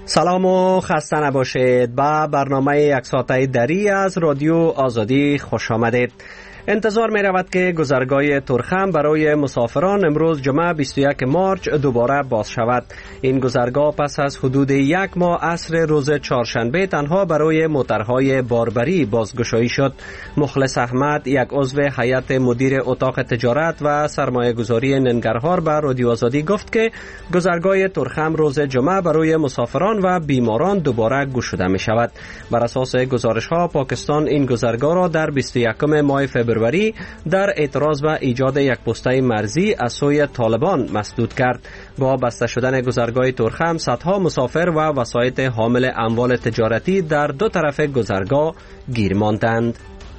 سلام و خسته نباشید. با برنامه یک ساعته دری از رادیو آزادی خوش آمدید. انتظار می رود که گذرگاه تورخم برای مسافران امروز جمعه 21 مارچ دوباره باز شود. این گذرگاه پس از حدود یک ماه عصر روز چهارشنبه تنها برای موترهای باربری بازگشایی شد. مخلص احمد، یک عضو هیئت مدیر اتاق تجارت و سرمایه گذاری ننگرهار به رادیو آزادی گفت که گذرگاه تورخم روز جمعه برای مسافران و بیماران دوباره گشوده می شود. بر اساس گزارش ها پاکستان این گذرگاه را در 21 ماه فوریه در اعتراض به ایجاد یک پسته مرزی از سوی طالبان مسدود کرد. با بسته شدن گذرگاه تورخم صدها مسافر و وسایط حامل اموال تجارتی در دو طرف گذرگاه گیر ماندند.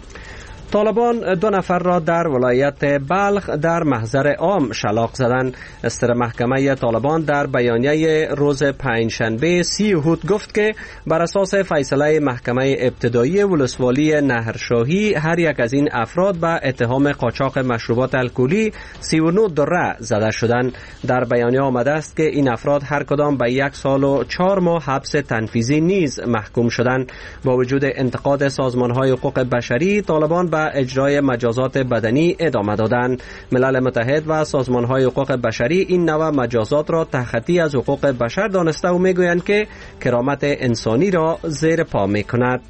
طالبان 2 نفر را در ولایت بلخ در محضر عام شلاق زدند. استر محکمه طالبان در بیانیه روز پنجشنبه 30 یهود گفت که بر اساس فیصله محکمه ابتدایی ولسوالی نهرشاهی هر یک از این افراد به اتهام قاچاق مشروبات الکلی 39 دره زده شدند. در بیانیه آمده است که این افراد هر کدام به 1 سال و 4 ماه حبس تنفیذی نیز محکوم شدند. با وجود انتقاد سازمان‌های حقوق بشری، طالبان به اجرای مجازات بدنی ادامه دادند. ملل متحد و سازمان‌های حقوق بشری این نوع مجازات را تخطی از حقوق بشر دانسته و میگویند که کرامت انسانی را زیر پا می‌کند.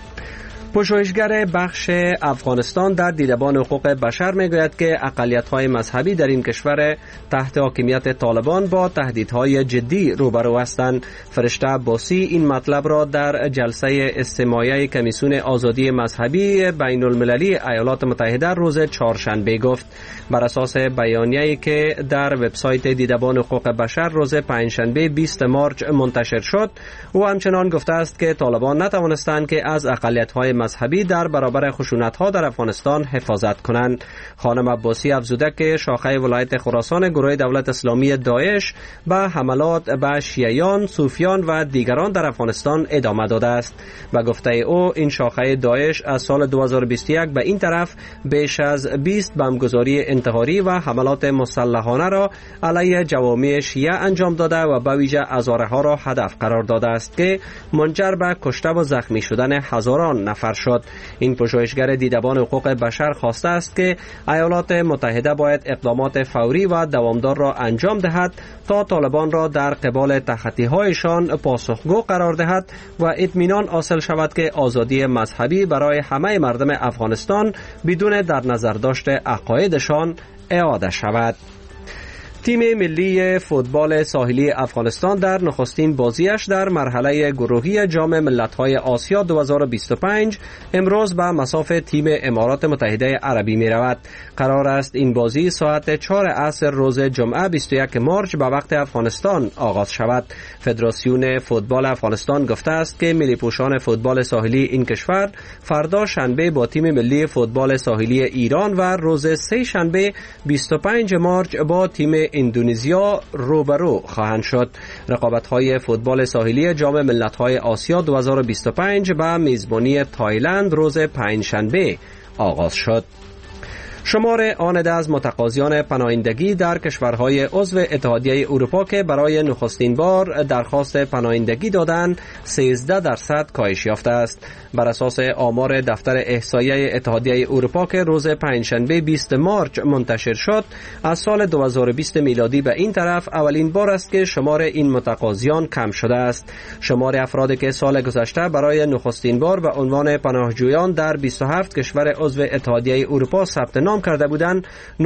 پژوهشگر بخش افغانستان در دیدبان حقوق بشر میگوید که اقلیت‌های مذهبی در این کشور تحت حاکمیت طالبان با تهدیدهای جدی روبرو هستند. فرشته عباسی این مطلب را در جلسه استماعی کمیسیون آزادی مذهبی بین المللی ایالات متحده روز چهارشنبه گفت. بر اساس بیانیه‌ای که در وبسایت دیدبان حقوق بشر روز پنجشنبه 20 مارچ منتشر شد، او همچنان گفته است که طالبان نتوانستند که از اقلیت‌های مذهبی در برابر خشونت‌ها در افغانستان حفاظت کنند. خانم عباسی افزوده که شاخه ولایت خراسان گروه دولت اسلامی داعش به حملات به شیعیان، صوفیان و دیگران در افغانستان ادامه داده است. و گفته او این شاخه داعش از سال 2021 به این طرف بیش از 20 بمبگذاری انتحاری و حملات مسلحانه را علیه جوامع شیعه انجام داده و به ویژه هزارها را هدف قرار داده است که منجر به کشته و زخمی شدن هزاران نفر شد. این پژوهشگر دیدبان حقوق بشر خواسته است که ایالات متحده باید اقدامات فوری و دوامدار را انجام دهد تا طالبان را در قبال تخطی‌هایشان پاسخگو قرار دهد و اطمینان حاصل شود که آزادی مذهبی برای همه مردم افغانستان بدون در نظر داشت عقایدشان اعاده شود. تیم ملی فوتبال ساحلی افغانستان در نخستین بازیش در مرحله گروهی جام ملت‌های آسیا 2025 امروز به مصاف تیم امارات متحده عربی می رود. قرار است این بازی ساعت 4 عصر روز جمعه 21 مارچ به وقت افغانستان آغاز شود. فدراسیون فوتبال افغانستان گفته است که ملی پوشان فوتبال ساحلی این کشور فردا شنبه با تیم ملی فوتبال ساحلی ایران و روز سه شنبه 25 مارچ با تیم اندونزیا روبرو خواهند شد. رقابت‌های فوتبال ساحلی جام ملت‌های آسیا 2025 به میزبانی تایلند روز پنجشنبه آغاز شد. شمار آنده از متقاضیان پناهندگی در کشورهای عضو اتحادیه اروپا که برای نخستین بار درخواست پناهندگی دادند 13% کاهش یافته است. بر اساس آمار دفتر احصایه اتحادیه اروپا که روز پنجشنبه 20 مارچ منتشر شد، از سال 2020 میلادی به این طرف اولین بار است که شمار این متقاضیان کم شده است. شمار افرادی که سال گذشته برای نخستین بار به عنوان پناهجویان در 27 کشور عضو اتحادیه اروپا ثبت نام کرده بودند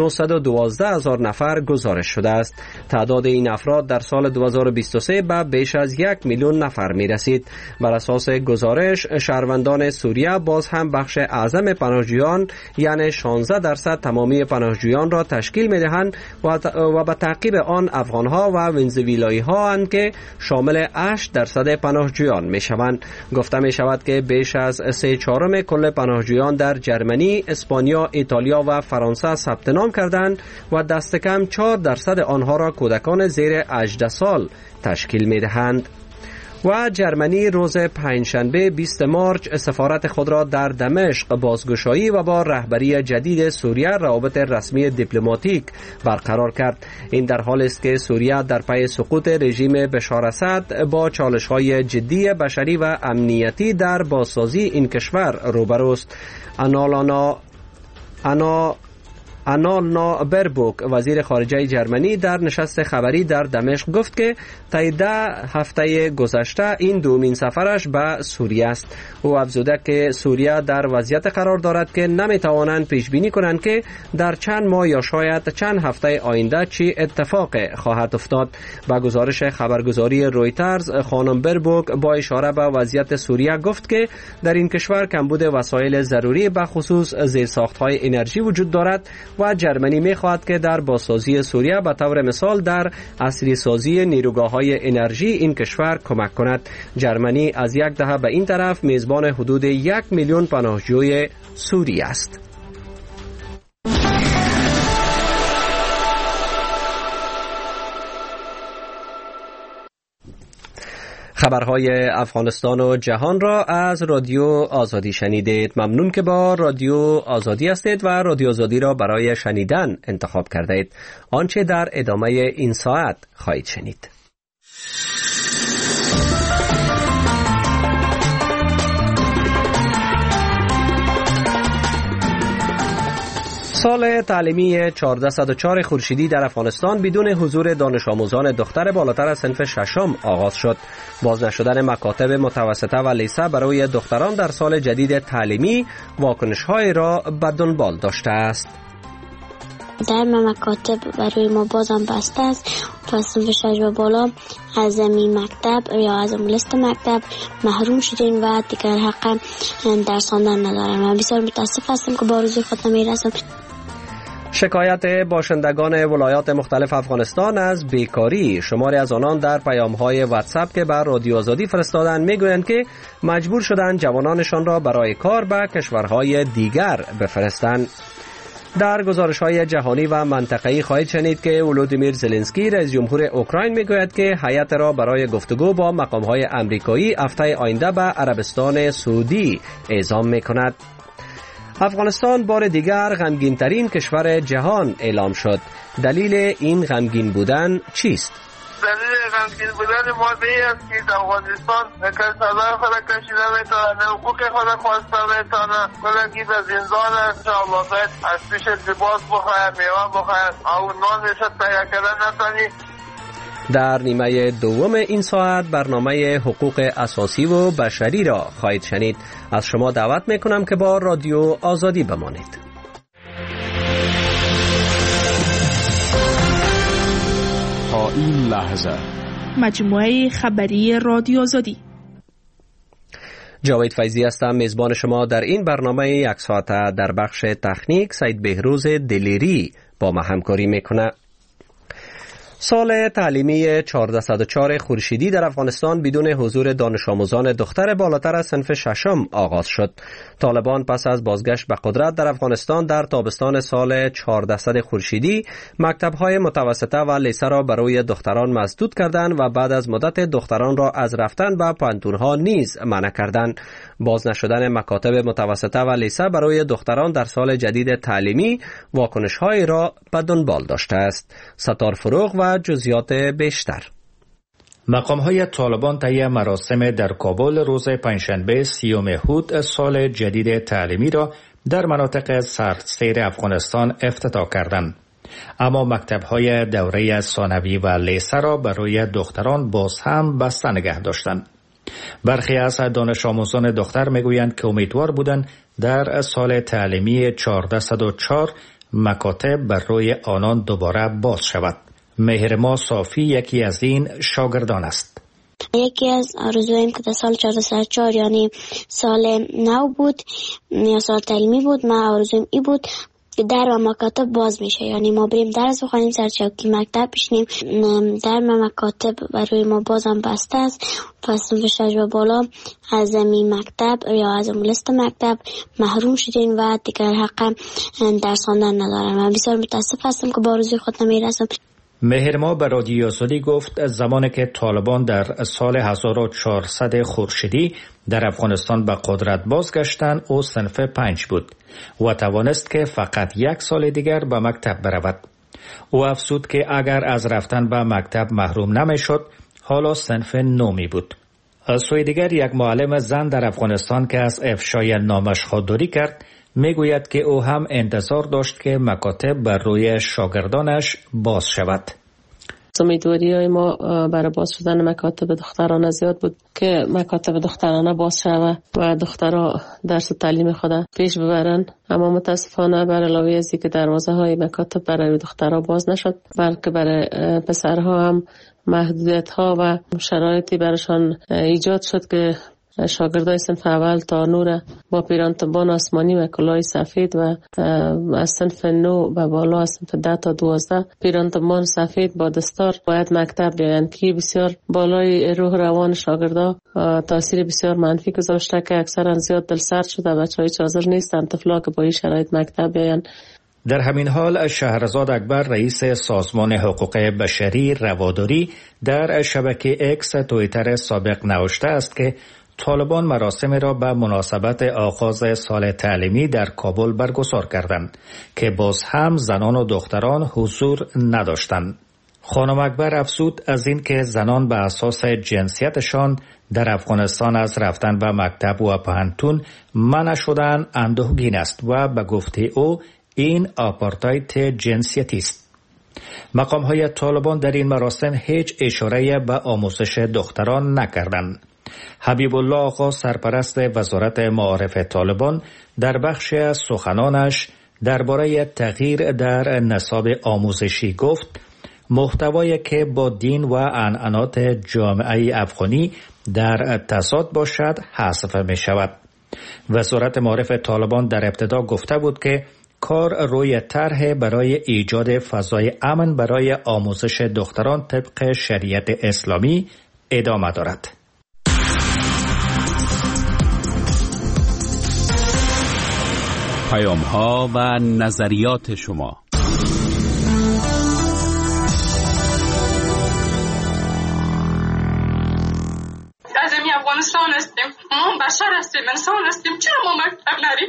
912,000 نفر گزارش شده است. تعداد این افراد در سال 2023 به بیش از 1 میلیون نفر می رسید. بر اساس گزارش شهروندان سوریه باز هم بخش اعظم پناهجویان یعنی 16% تمامی پناهجویان را تشکیل می دهند و به تعقیب آن افغانها و ونزویلایی ها اند که شامل 8% پناهجویان می شوند. گفته می شود که بیش از 3/4 کل پناهجویان در جرمنی، اسپانیا، ایتالیا و فرانسه ثبت نام کردند و دست کم 4% آنها را کودکان زیر 18 سال تشکیل می دهند. و جرمنی روز پنجشنبه 20 مارچ سفارت خود را در دمشق بازگشایی و با رهبری جدید سوریه روابط رسمی دیپلماتیک برقرار کرد. این در حالی است که سوریه در پی سقوط رژیم بشار اسد با چالش‌های جدی بشری و امنیتی در بازسازی این کشور روبروست. آنالنا بربوک وزیر خارجه جرمنی در نشست خبری در دمشق گفت که طی 10 هفته گذشته این دومین سفرش به سوریه است. او افزوده که سوریه در وضعیت قرار دارد که نمیتوانند پیش بینی کنند که در چند ماه یا شاید چند هفته آینده چی اتفاق خواهد افتاد. با گزارش خبرگزاری رویترز خانم بربوک با اشاره به وضعیت سوریه گفت که در این کشور کمبود وسایل ضروری به خصوص زیرساخت‌های انرژی وجود دارد و جرمنی می‌خواهد که در بازسازی سوریه به طور مثال در عصری سازی نیروگاه‌های انرژی این کشور کمک کند. جرمنی از یک دهه به این طرف میزبان حدود 1 میلیون پناهجوی سوری است. خبرهای افغانستان و جهان را از رادیو آزادی شنیدید. ممنون که با رادیو آزادی هستید و رادیو آزادی را برای شنیدن انتخاب کردید. آنچه در ادامه این ساعت خواهید شنید. سال تعلیمی 1404 خورشیدی در افغانستان بدون حضور دانش آموزان دختر بالاتر از صنف ششم آغاز شد. باز نشدن مکاتب متوسطه و لیسه برای دختران در سال جدید تعلیمی واکنش‌های را به دنبال داشته است. در مکاتب برای ما بازم بسته است. صنف 6 و بالا از این مکتب یا از لیست مکتب محروم شدیم و دیگر حق درس خواندن ندارم. من بسیار متاسف هستم که با آرزوی خود نمیرسم. شکایت باشندگان ولایات مختلف افغانستان از بیکاری. شماری از آنان در پیام‌های واتساپ که بر رادیو آزادی فرستادند میگویند که مجبور شدند جوانانشان را برای کار به کشورهای دیگر بفرستند. در گزارش‌های جهانی و منطقه‌ای خواهید شنید که ولودیمیر زلنسکی رئیس جمهور اوکراین میگوید که هیئت را برای گفتگو با مقام‌های آمریکایی هفته آینده به عربستان سعودی اعزام می‌کند. افغانستان بار دیگر غمگین‌ترین کشور جهان اعلام شد. دلیل این غمگین بودن چیست؟ دلیل غمگین بودن ما به این است که افغانستان صدای خود کشیده میتونه، حقوق خود خواسته میتونه، کلنگی به زندان انشاءالله باید از پیش لباس بخواهد، میوه بخواهد، او نان میشد تهیه کردن نتانی. در نیمه دوم این ساعت برنامه حقوق اساسی و بشری را خواهید شنید. از شما دعوت میکنم که با رادیو آزادی بمانید. تا این لحظه مجموعه خبری رادیو آزادی. جاوید فیضی هستم، میزبان شما در این برنامه یک ساعته. در بخش تکنیک سید بهروز دلیری با ما همکاری میکنه. سال تعلیمی 1404 خورشیدی در افغانستان بدون حضور دانش آموزان دختر بالاتر از صنف ششم آغاز شد. طالبان پس از بازگشت به قدرت در افغانستان در تابستان سال 1400 خورشیدی مکتب‌های متوسطه و لیسه را برای دختران مسدود کردند و بعد از مدت دختران را از رفتن به پانتون‌ها نیز منع کردند. باز نشدن مکاتب متوسطه و لیسه برای دختران در سال جدید تعلیمی واکنش‌های را به دنبال داشته است. ستار فروغ و جزئیات بیشتر. مقام‌های طالبان طی مراسم در کابل روز پنجشنبه 30 مهر سال جدید تعلیمی را در مناطق سردسیر افغانستان افتتاح کردند. اما مکتب‌های دوره ثانوی و لیسه را برای دختران باز هم بسته نگه داشتند. برخی از دانش آموزان دختر میگویند که امیدوار بودند در سال تعلیمی 1404 مکاتب بر روی آنان دوباره باز شود. مهرما صافی یکی از این شاگردان است. یکی از آرزویم که در سال 1404 یعنی سال نو بود یا سال تعلیمی بود، من آرزویم این بود که در و مکاتب باز میشه، یعنی ما بریم درس بخونیم، سر چوکی مکتب بشینیم. در مکاتب برای ما بازم بسته است. پس صنف 6 و بالا از این مکتب یا از لیست مکتب محروم شدیم و دیگر حق درس خواندن ندارم. من بسیار متاسف هستم که با آرزوی خود نمیرسم. مهرما به رادیو آزادی گفت زمانی که طالبان در سال 1400 خورشیدی در افغانستان به قدرت بازگشتند او صنف 5 بود و توانست که فقط 1 سال دیگر به مکتب برود. او افزود که اگر از رفتن به مکتب محروم نمیشد حالا صنف 9 می بود. از سوی دیگر یک معلم زن در افغانستان که از افشای نامش خودداری کرد میگوید که او هم انتظار داشت که مکاتب بر روی شاگردانش باز شود. امیدواری ما برای باز شدن مکاتب دخترانه زیاد بود که مکاتب دخترانه باز شود و دخترها درس و تعلیم خود پیش ببرن، اما متاسفانه بر علاوه ازی که دروازه های مکاتب برای دخترها باز نشد بلکه برای پسرها هم محدودیت ها و شرایطی برشان ایجاد شد که شاگردای صنف اول تا نور با پیرانتبان آسمانی و کلاه سفید و از صنف 9 به بالا از صنف 10 تا 12 پیرانتبان سفید با دستار باید مکتب بیاین که بسیار بالای روح روان شاگردا تاثیر بسیار منفی گذاشته که اکثرا زیاد دلسرد شده. بچه‌ها هیچ حاضر نیستن طفلا که با این شرایط مکتب بیاین. در همین حال شهرزاد اکبر رئیس سازمان حقوق بشری رواداری در شبکه اکس توییتر سابق نوشته است که طالبان مراسم را به مناسبت آغاز سال تعلیمی در کابل برگزار کردند که باز هم زنان و دختران حضور نداشتند. خانم اکبر افزود از این که زنان به اساس جنسیتشان در افغانستان از رفتن به مکتب و پانتون منع شدن اندوهگین است و به گفته او این آپارتاید جنسیتی است. مقام‌های طالبان در این مراسم هیچ اشاره به آموزش دختران نکردند. حبیب الله آقا سرپرست وزارت معارف طالبان در بخش از سخنانش درباره تغییر در نصاب آموزشی گفت محتوایی که با دین و عنعنات جامعه افغانی در تضاد باشد حذف می شود. وزارت معارف طالبان در ابتدا گفته بود که کار روی طرح برای ایجاد فضای امن برای آموزش دختران طبق شریعت اسلامی ادامه دارد. پیام‌ها و نظریات شما. از این افغانستان هستیم، ما بشر هستیم، انسان هستیم، چرا ما مکتب نریم؟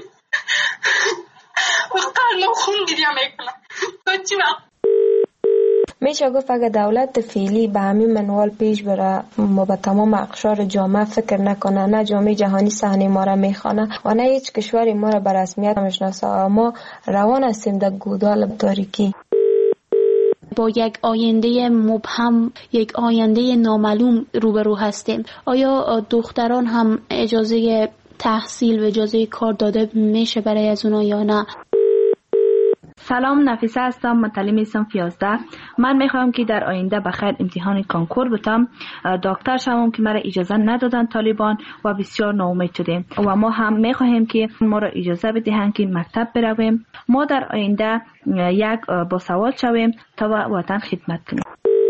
وقتا ما خون گریه میکنم تا چی وقت؟ میشه گفت اگه دولت فعلی به همین منوال پیش بره و به تمام اقشار جامعه فکر نکنه، نه جامعه جهانی صحنه ما را میخوانه و نه هیچ کشوری ما را به رسمیت میشناسه، ما روان هستیم در گودال تاریکی با یک آینده مبهم، یک آینده نامعلوم روبرو هستیم. آیا دختران هم اجازه تحصیل و اجازه کار داده میشه برای از اونا یا نه؟ سلام، نفیسه هستم، متعلم صنف 11. من میخوام که در آینده بخیر امتحان کنکور بتم، دکتر شوم که مرا اجازه ندادن طالبان و بسیار ناامید شدیم و ما هم میخواهیم که ما را اجازه بدهند که مکتب برویم، ما در آینده یک باسواد شویم تا وطن خدمت کنیم.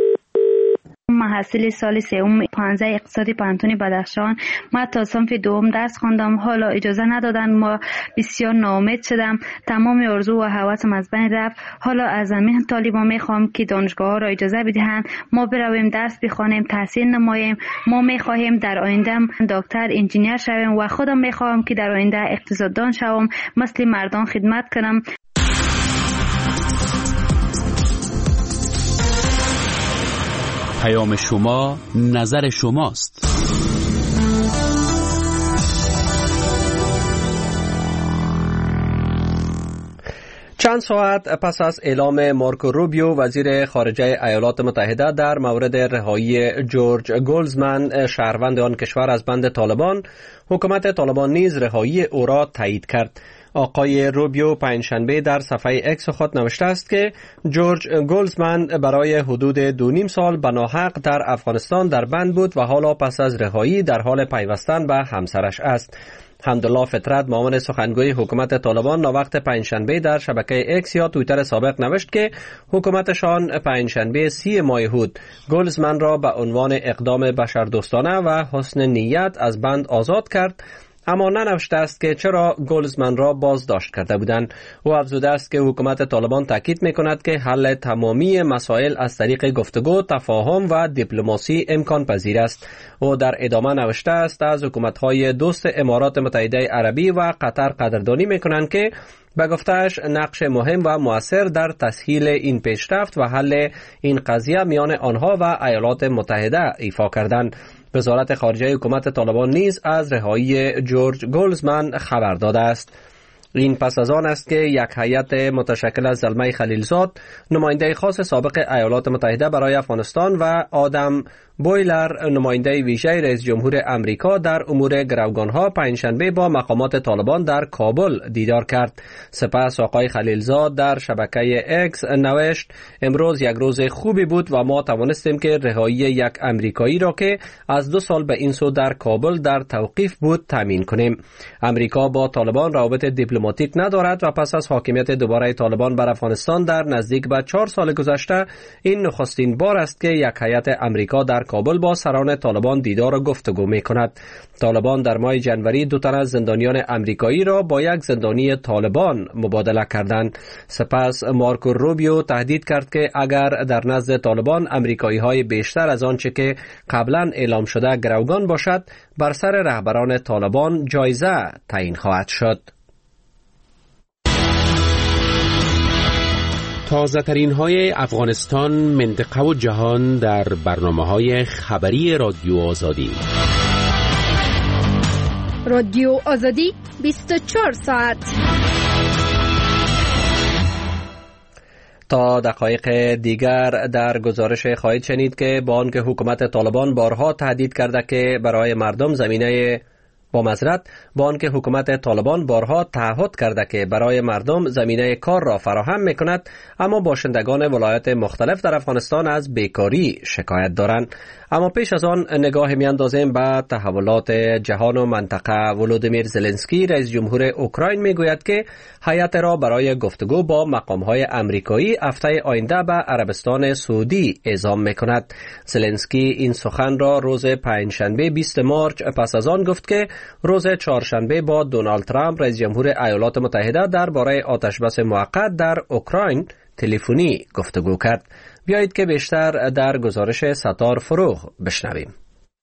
محصل سال سوم 15 اقتصادی پانتون بدخشان. من تا صنف دوم درس خواندم، حالا اجازه ندادن، ما بسیار ناامید شدم، تمام آرزو و هوسم از بین رفت. حالا از همین طالبان میخوام که دانشگاه ها را اجازه بدهند ما برویم درس بخوانیم، تحصیل نماییم. ما میخواهیم در آینده دکتر، انجینیر شویم و خودم میخوام که در آینده اقتصاددان شوم، مثل مردان خدمت کنم. پیام شما، نظر شماست. چند ساعت پس از اعلام مارکو روبیو وزیر خارجه ایالات متحده در مورد رهایی جورج گلزمن شهروند آن کشور از بند طالبان، حکومت طالبان نیز رهایی او را تایید کرد. آقای روبیو پنجشنبه در صفحه اکس خود نوشته است که جورج گلزمن برای حدود 2.5 سال به ناحق در افغانستان در بند بود و حالا پس از رهایی در حال پیوستن به همسرش است. حمدالله فطرت، معاون سخنگوی حکومت طالبان، ناوقت پنجشنبه در شبکه اکس یا توییتر سابق نوشت که حکومتشان پنجشنبه 30 ماه هود گلزمن را به عنوان اقدام بشردوستانه و حسن نیت از بند آزاد کرد. اما ننوشته است که چرا گلزمن را بازداشت کرده بودند. او افزوده است که حکومت طالبان تاکید می‌کند که حل تمامی مسائل از طریق گفتگو، تفاهم و دیپلماسی امکان پذیر است. او در ادامه نوشته است از حکومت‌های دوست امارات متحده عربی و قطر قدردانی می‌کنند که به گفته‌اش نقش مهم و مؤثر در تسهیل این پیشرفت و حل این قضیه میان آنها و ایالات متحده ایفا کردند. وزارت خارجه حکومت طالبان نیز از رهایی جورج گلزمن خبر داده است. این پس از آن است که یک هیئت متشکل از زلمه خلیلزاد، نماینده خاص سابق ایالات متحده برای افغانستان و آدم بویلر، نماینده ویژه رئیس جمهور امریکا در امور گروگانها، پنجشنبه با مقامات طالبان در کابل دیدار کرد. سپس آقای خلیلزاد در شبکه اکس نوشت: امروز یک روز خوبی بود و ما توانستیم که رهایی یک امریکایی را که از 2 سال به این سو در کابل در توقیف بود تامین کنیم. امریکا با طالبان روابط دیپلماتیک ندارد و پس از حاکمیت دوباره طالبان بر افغانستان در نزدیک به 4 سال گذشته این نخستین بار است که یک هیئت امریکا در کابل با سران طالبان دیدار و گفتگو می کند. طالبان در ماه جنوری 2 تن از زندانیان امریکایی را با یک زندانی طالبان مبادله کردند. سپس مارکو روبیو تهدید کرد که اگر در نزد طالبان امریکایی های بیشتر از آنچه که قبلا اعلام شده گروگان باشد، بر سر رهبران طالبان جایزه تعیین خواهد شد. تازه ترین های افغانستان، منطقه و جهان در برنامه‌های خبری رادیو آزادی. رادیو آزادی 24 ساعت. تا دقایق دیگر در گزارش خواهید شنید که با آنکه حکومت طالبان بارها تهدید کرده که برای مردم زمینه کار را فراهم میکند، اما باشندگان ولایات مختلف در افغانستان از بیکاری شکایت دارند. اما پیش از آن نگاه میاندازیم به تحولات جهان و منطقه. ولودیمیر زلنسکی رئیس جمهور اوکراین میگوید که هیئت را برای گفتگو با مقام‌های آمریکایی هفته آینده به عربستان سعودی اعزام میکند. زلنسکی این سخن را روز پنجشنبه 20 مارس پس از آن گفت که روز چهارشنبه با دونالد ترامپ رئیس جمهور ایالات متحده درباره آتشبس موقت در اوکراین تلفنی گفتگو کرد. بیایید که بیشتر در گزارش ستار فروغ بشنویم.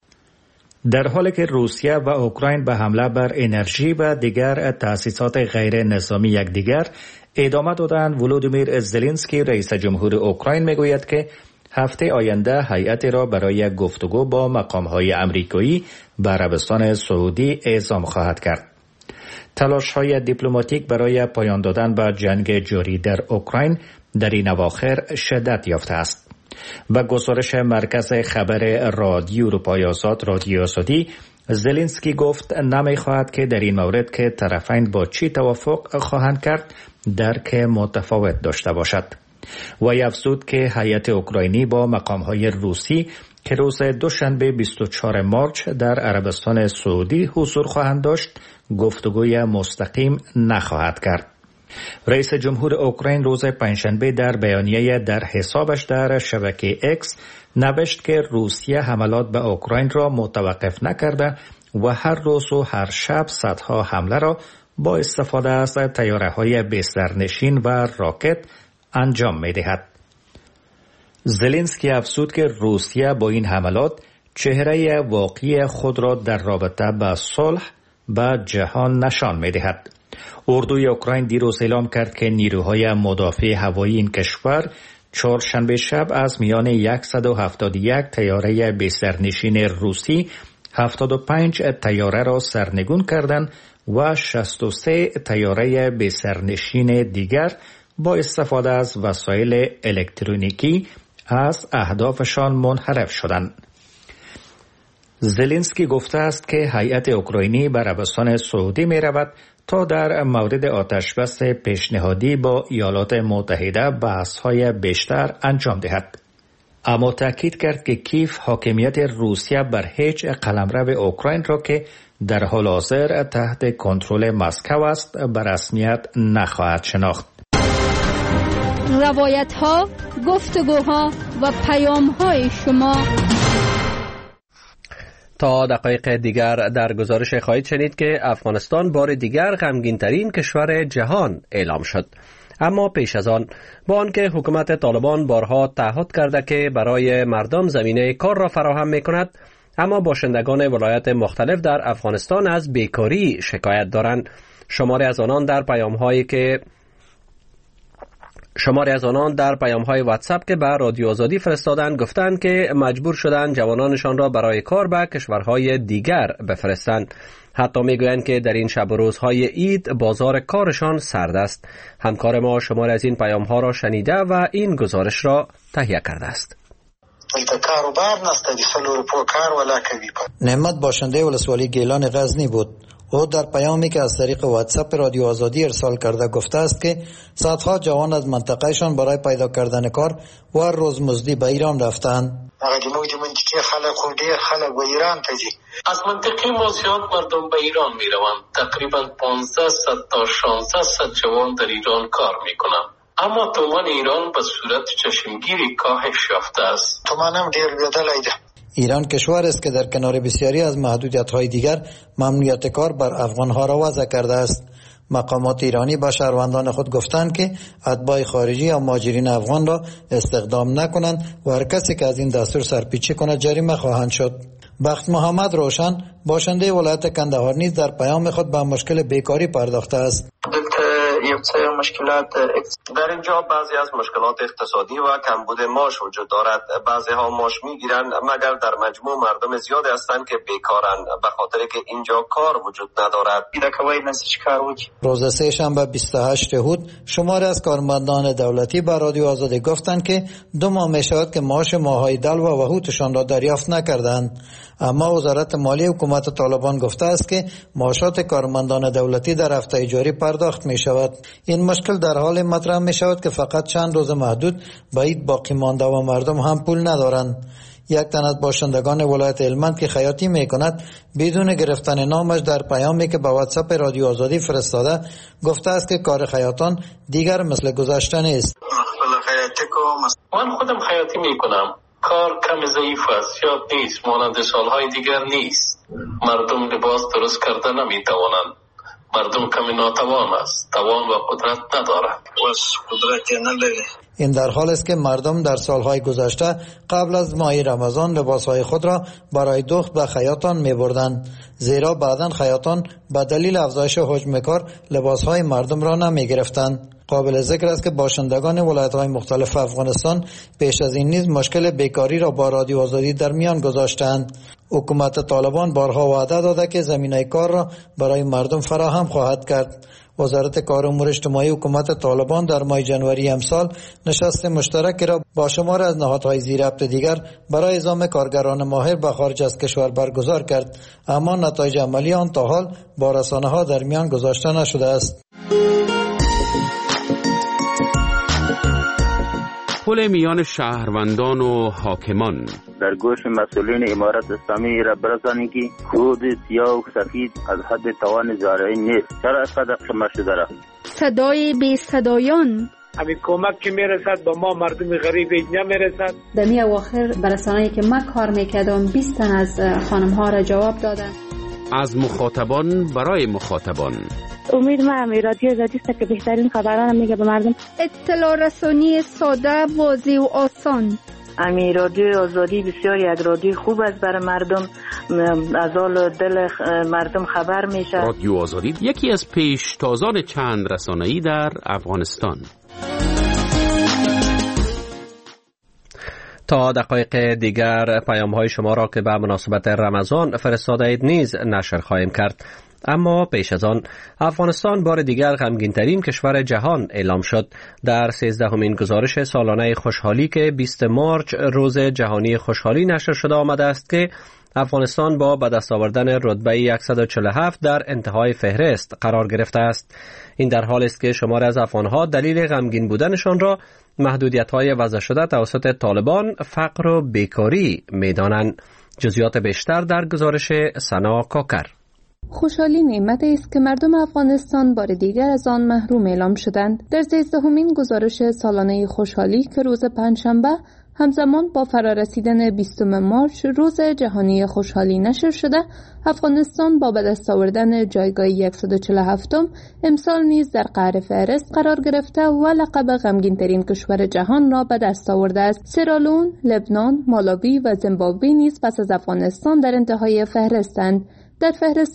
در حالی که روسیه و اوکراین به حمله بر انرژی و دیگر تأسیسات غیر نظامی یکدیگر ادامه دادند، ولودیمیر زلنسکی رئیس جمهور اوکراین میگوید که هفته آینده هیئتی را برای گفتگو با مقام‌های آمریکایی به عربستان سعودی اعزام خواهد کرد. تلاش‌های دیپلماتیک برای پایان دادن به جنگ جاری در اوکراین در این اواخر شدت یافته است. و گزارش مرکز خبر رادیو اروپای آزاد رادیو آزادی، زلنسکی گفت نمی‌خواهد که در این مورد که طرفین با چی توافق خواهند کرد درک متفاوت داشته باشد. و افزود که هیئت اوکراینی با مقام‌های روسی که روز دوشنبه 24 مارس در عربستان سعودی حضور خواهند داشت، گفتگوی مستقیم نخواهد کرد. رئیس جمهور اوکراین روز پنجشنبه در بیانیه در حسابش در شبکه اکس نوشت که روسیه حملات به اوکراین را متوقف نکرده و هر روز و هر شب صدها حمله را با استفاده از طیاره‌های بسترنشین و راکت انجام می‌دهد. زلنسکی افزود که روسیه با این حملات چهره واقعی خود را در رابطه با صلح به جهان نشان می‌دهد. اردوی اوکراین دیروز اعلام کرد که نیروهای مدافع هوایی این کشور چهارشنبه شب از میان 171 طیاره بسترنشین روسی 75 طیاره را سرنگون کردند و 63 طیاره بسترنشین دیگر با استفاده از وسایل الکترونیکی از اهدافشان منحرف شدند. زلنسکی گفته است که هیئت اوکراینی به عربستان سعودی می رود تا در مورد آتشبس پیشنهادی با ایالات متحده بحث‌های بیشتر انجام دهد. اما تاکید کرد که کیف حاکمیت روسیه بر هیچ قلمرو اوکراین را که در حال حاضر تحت کنترل مسکو است به رسمیت نخواهد شناخت. روایت‌ها، گفتگوها و پیام‌های شما. تا دقایق دیگر در گزارش خواهید شنید که افغانستان بار دیگر غمگین‌ترین کشور جهان اعلام شد. اما پیش از آن با آنکه حکومت طالبان بارها تعهد کرده که برای مردم زمینه کار را فراهم می‌کند، اما باشندگان ولایات مختلف در افغانستان از بیکاری شکایت دارند. شماری از آنان در پیام‌های واتساپ که به رادیو آزادی فرستادند گفتند که مجبور شدند جوانانشان را برای کار به کشورهای دیگر بفرستند. حتی میگویند که در این شب و روزهای عید بازار کارشان سرد است. همکار ما شماری از این پیام‌ها را شنیده و این گزارش را تهیه کرده است. نعمت باشنده ولسوالی گیلان غزنی بود. او در پیامی که از طریق واتساپ رادیو آزادی ارسال کرده گفته است که صدها جوان از منطقهشان برای پیدا کردن کار و روزمزدی به ایران رفتند. از منطقه ما زیاد مردم به ایران می روند. تقریبا 1500 تا 1600 جوان در ایران کار می کنند. اما تومان ایران به صورت چشمگیری کاهش یافته است. تومانم دیر بیادل ایده. ایران کشور است که در کنار بسیاری از محدودیت‌های دیگر ممنوعیت کار بر افغان‌ها را وضع کرده است. مقامات ایرانی به شهروندان خود گفتند که اتباع خارجی یا مهاجرین افغان را استخدام نکنند و هر کسی که از این دستور سرپیچی کند جریمه خواهند شد. بخت محمد روشن باشنده ولایت کندهار نیز در پیام خود به مشکل بیکاری پرداخته است. مشکلات در اینجا بعضی از مشکلات اقتصادی و کمبود معاش وجود دارد. بعضی ها معاش میگیرند مگر در مجموع مردم زیاد هستند که بیکارند به خاطر که اینجا کار وجود ندارد. روز سه شنبه 28 هود شماری از کارمندان دولتی به رادیو آزادی گفتند که 2 ماه میشود که معاش ماههای دلو و وحوتشان را دریافت نکردند. اما وزارت مالی حکومت طالبان گفته است که معاشات کارمندان دولتی در هفته جاری پرداخت می شود. این مشکل در حال مطرح می شود که فقط چند روز محدود به عید باقی مانده و مردم هم پول ندارند. یک تن از باشندگان ولایت هلمند که خیاطی می کند بدون گرفتن نامش در پیامی که به واتساپ رادیو آزادی فرستاده گفته است که کار خیاطان دیگر مثل گذشته نیست. من خودم خیاطی می کنم. کار کم ضعیف است، زیاد نیست، مانند سالهای دیگر نیست. مردم لباس درست کرده نمی توانند. مردم کمی ناتوان است، توان و قدرت ندارند. این در حال است که مردم در سالهای گذشته قبل از ماه رمضان لباسهای خود را برای دوخت به خیاطان می بردند، زیرا بعداً خیاطان به دلیل افزایش حجم کار لباسهای مردم را نمی گرفتند. قابل ذکر است که باشندگان ولایت‌های مختلف افغانستان پیش از این نیز مشکل بیکاری را با رادیو آزادی در میان گذاشتند. حکومت طالبان بارها وعده داده که زمینه کار را برای مردم فراهم خواهد کرد. وزارت کار و امور اجتماعی حکومت طالبان در ماه ژانویه امسال نشست مشترکی را با شمار از نهادهای زیربط دیگر برای اعزام کارگران ماهر به خارج از کشور برگزار کرد، اما نتایج عملی آن تا حال با رسانه‌ها در میان گذاشته نشده است. پل میان شهروندان و حاکمان در گوش مسئولین امارت اسلامی را برسانید که خود سیاه و سفید از حد توان زارعی نیست. چرا اینقدر خمه شده را؟ صدای بی صدایان همین کمک که میرسد با ما مردم غریب نمیرسد. در می اواخر برسانه‌ای که من کار میکردم 20 تن از خانم ها را جواب دادن. از مخاطبان برای مخاطبان. امید من رادیو آزادی است که بهترین خبران میگه به مردم. اطلاع رسانی ساده، واضح و آسان. امی رادیو آزادی بسیاری از رادیو خوب است برای مردم، از حال دل مردم خبر میشه. رادیو آزادی یکی از پیشتازان چند رسانه‌ای در افغانستان. تا دقایق دیگر پیام‌های شما را که به مناسبت رمضان فرستاده اید نیز نشر خواهیم کرد. اما پیش از آن افغانستان بار دیگر غمگین‌ترین کشور جهان اعلام شد. در 13مین گزارش سالانه خوشحالی که 20 مارچ روز جهانی خوشحالی نشر شده آمده است که افغانستان با به دست آوردن رتبه 147 در انتهای فهرست قرار گرفته است. این در حالی است که شمار از افغان‌ها دلیل غمگین بودنشان را محدودیت‌های وضع شده توسط طالبان، فقر و بیکاری می‌دانند. جزئیات بیشتر در گزارش سنا کاکر. خوشحالی نعمتی است که مردم افغانستان بار دیگر از آن محروم اعلام شدند. در 13مین گزارش سالانه خوشحالی که روز پنجشنبه همزمان با فرارسیدن 20 مارچ روز جهانی خوشحالی نشر شده، افغانستان با به دست آوردن جایگاه 147م امسال نیز در قعر فهرست قرار گرفته و لقب غمگین ترین کشور جهان را به دست آورده است. سیرالئون، لبنان، مالاوی و زیمبابوه نیز پس از افغانستان در انتهای فهرستند. در فهرست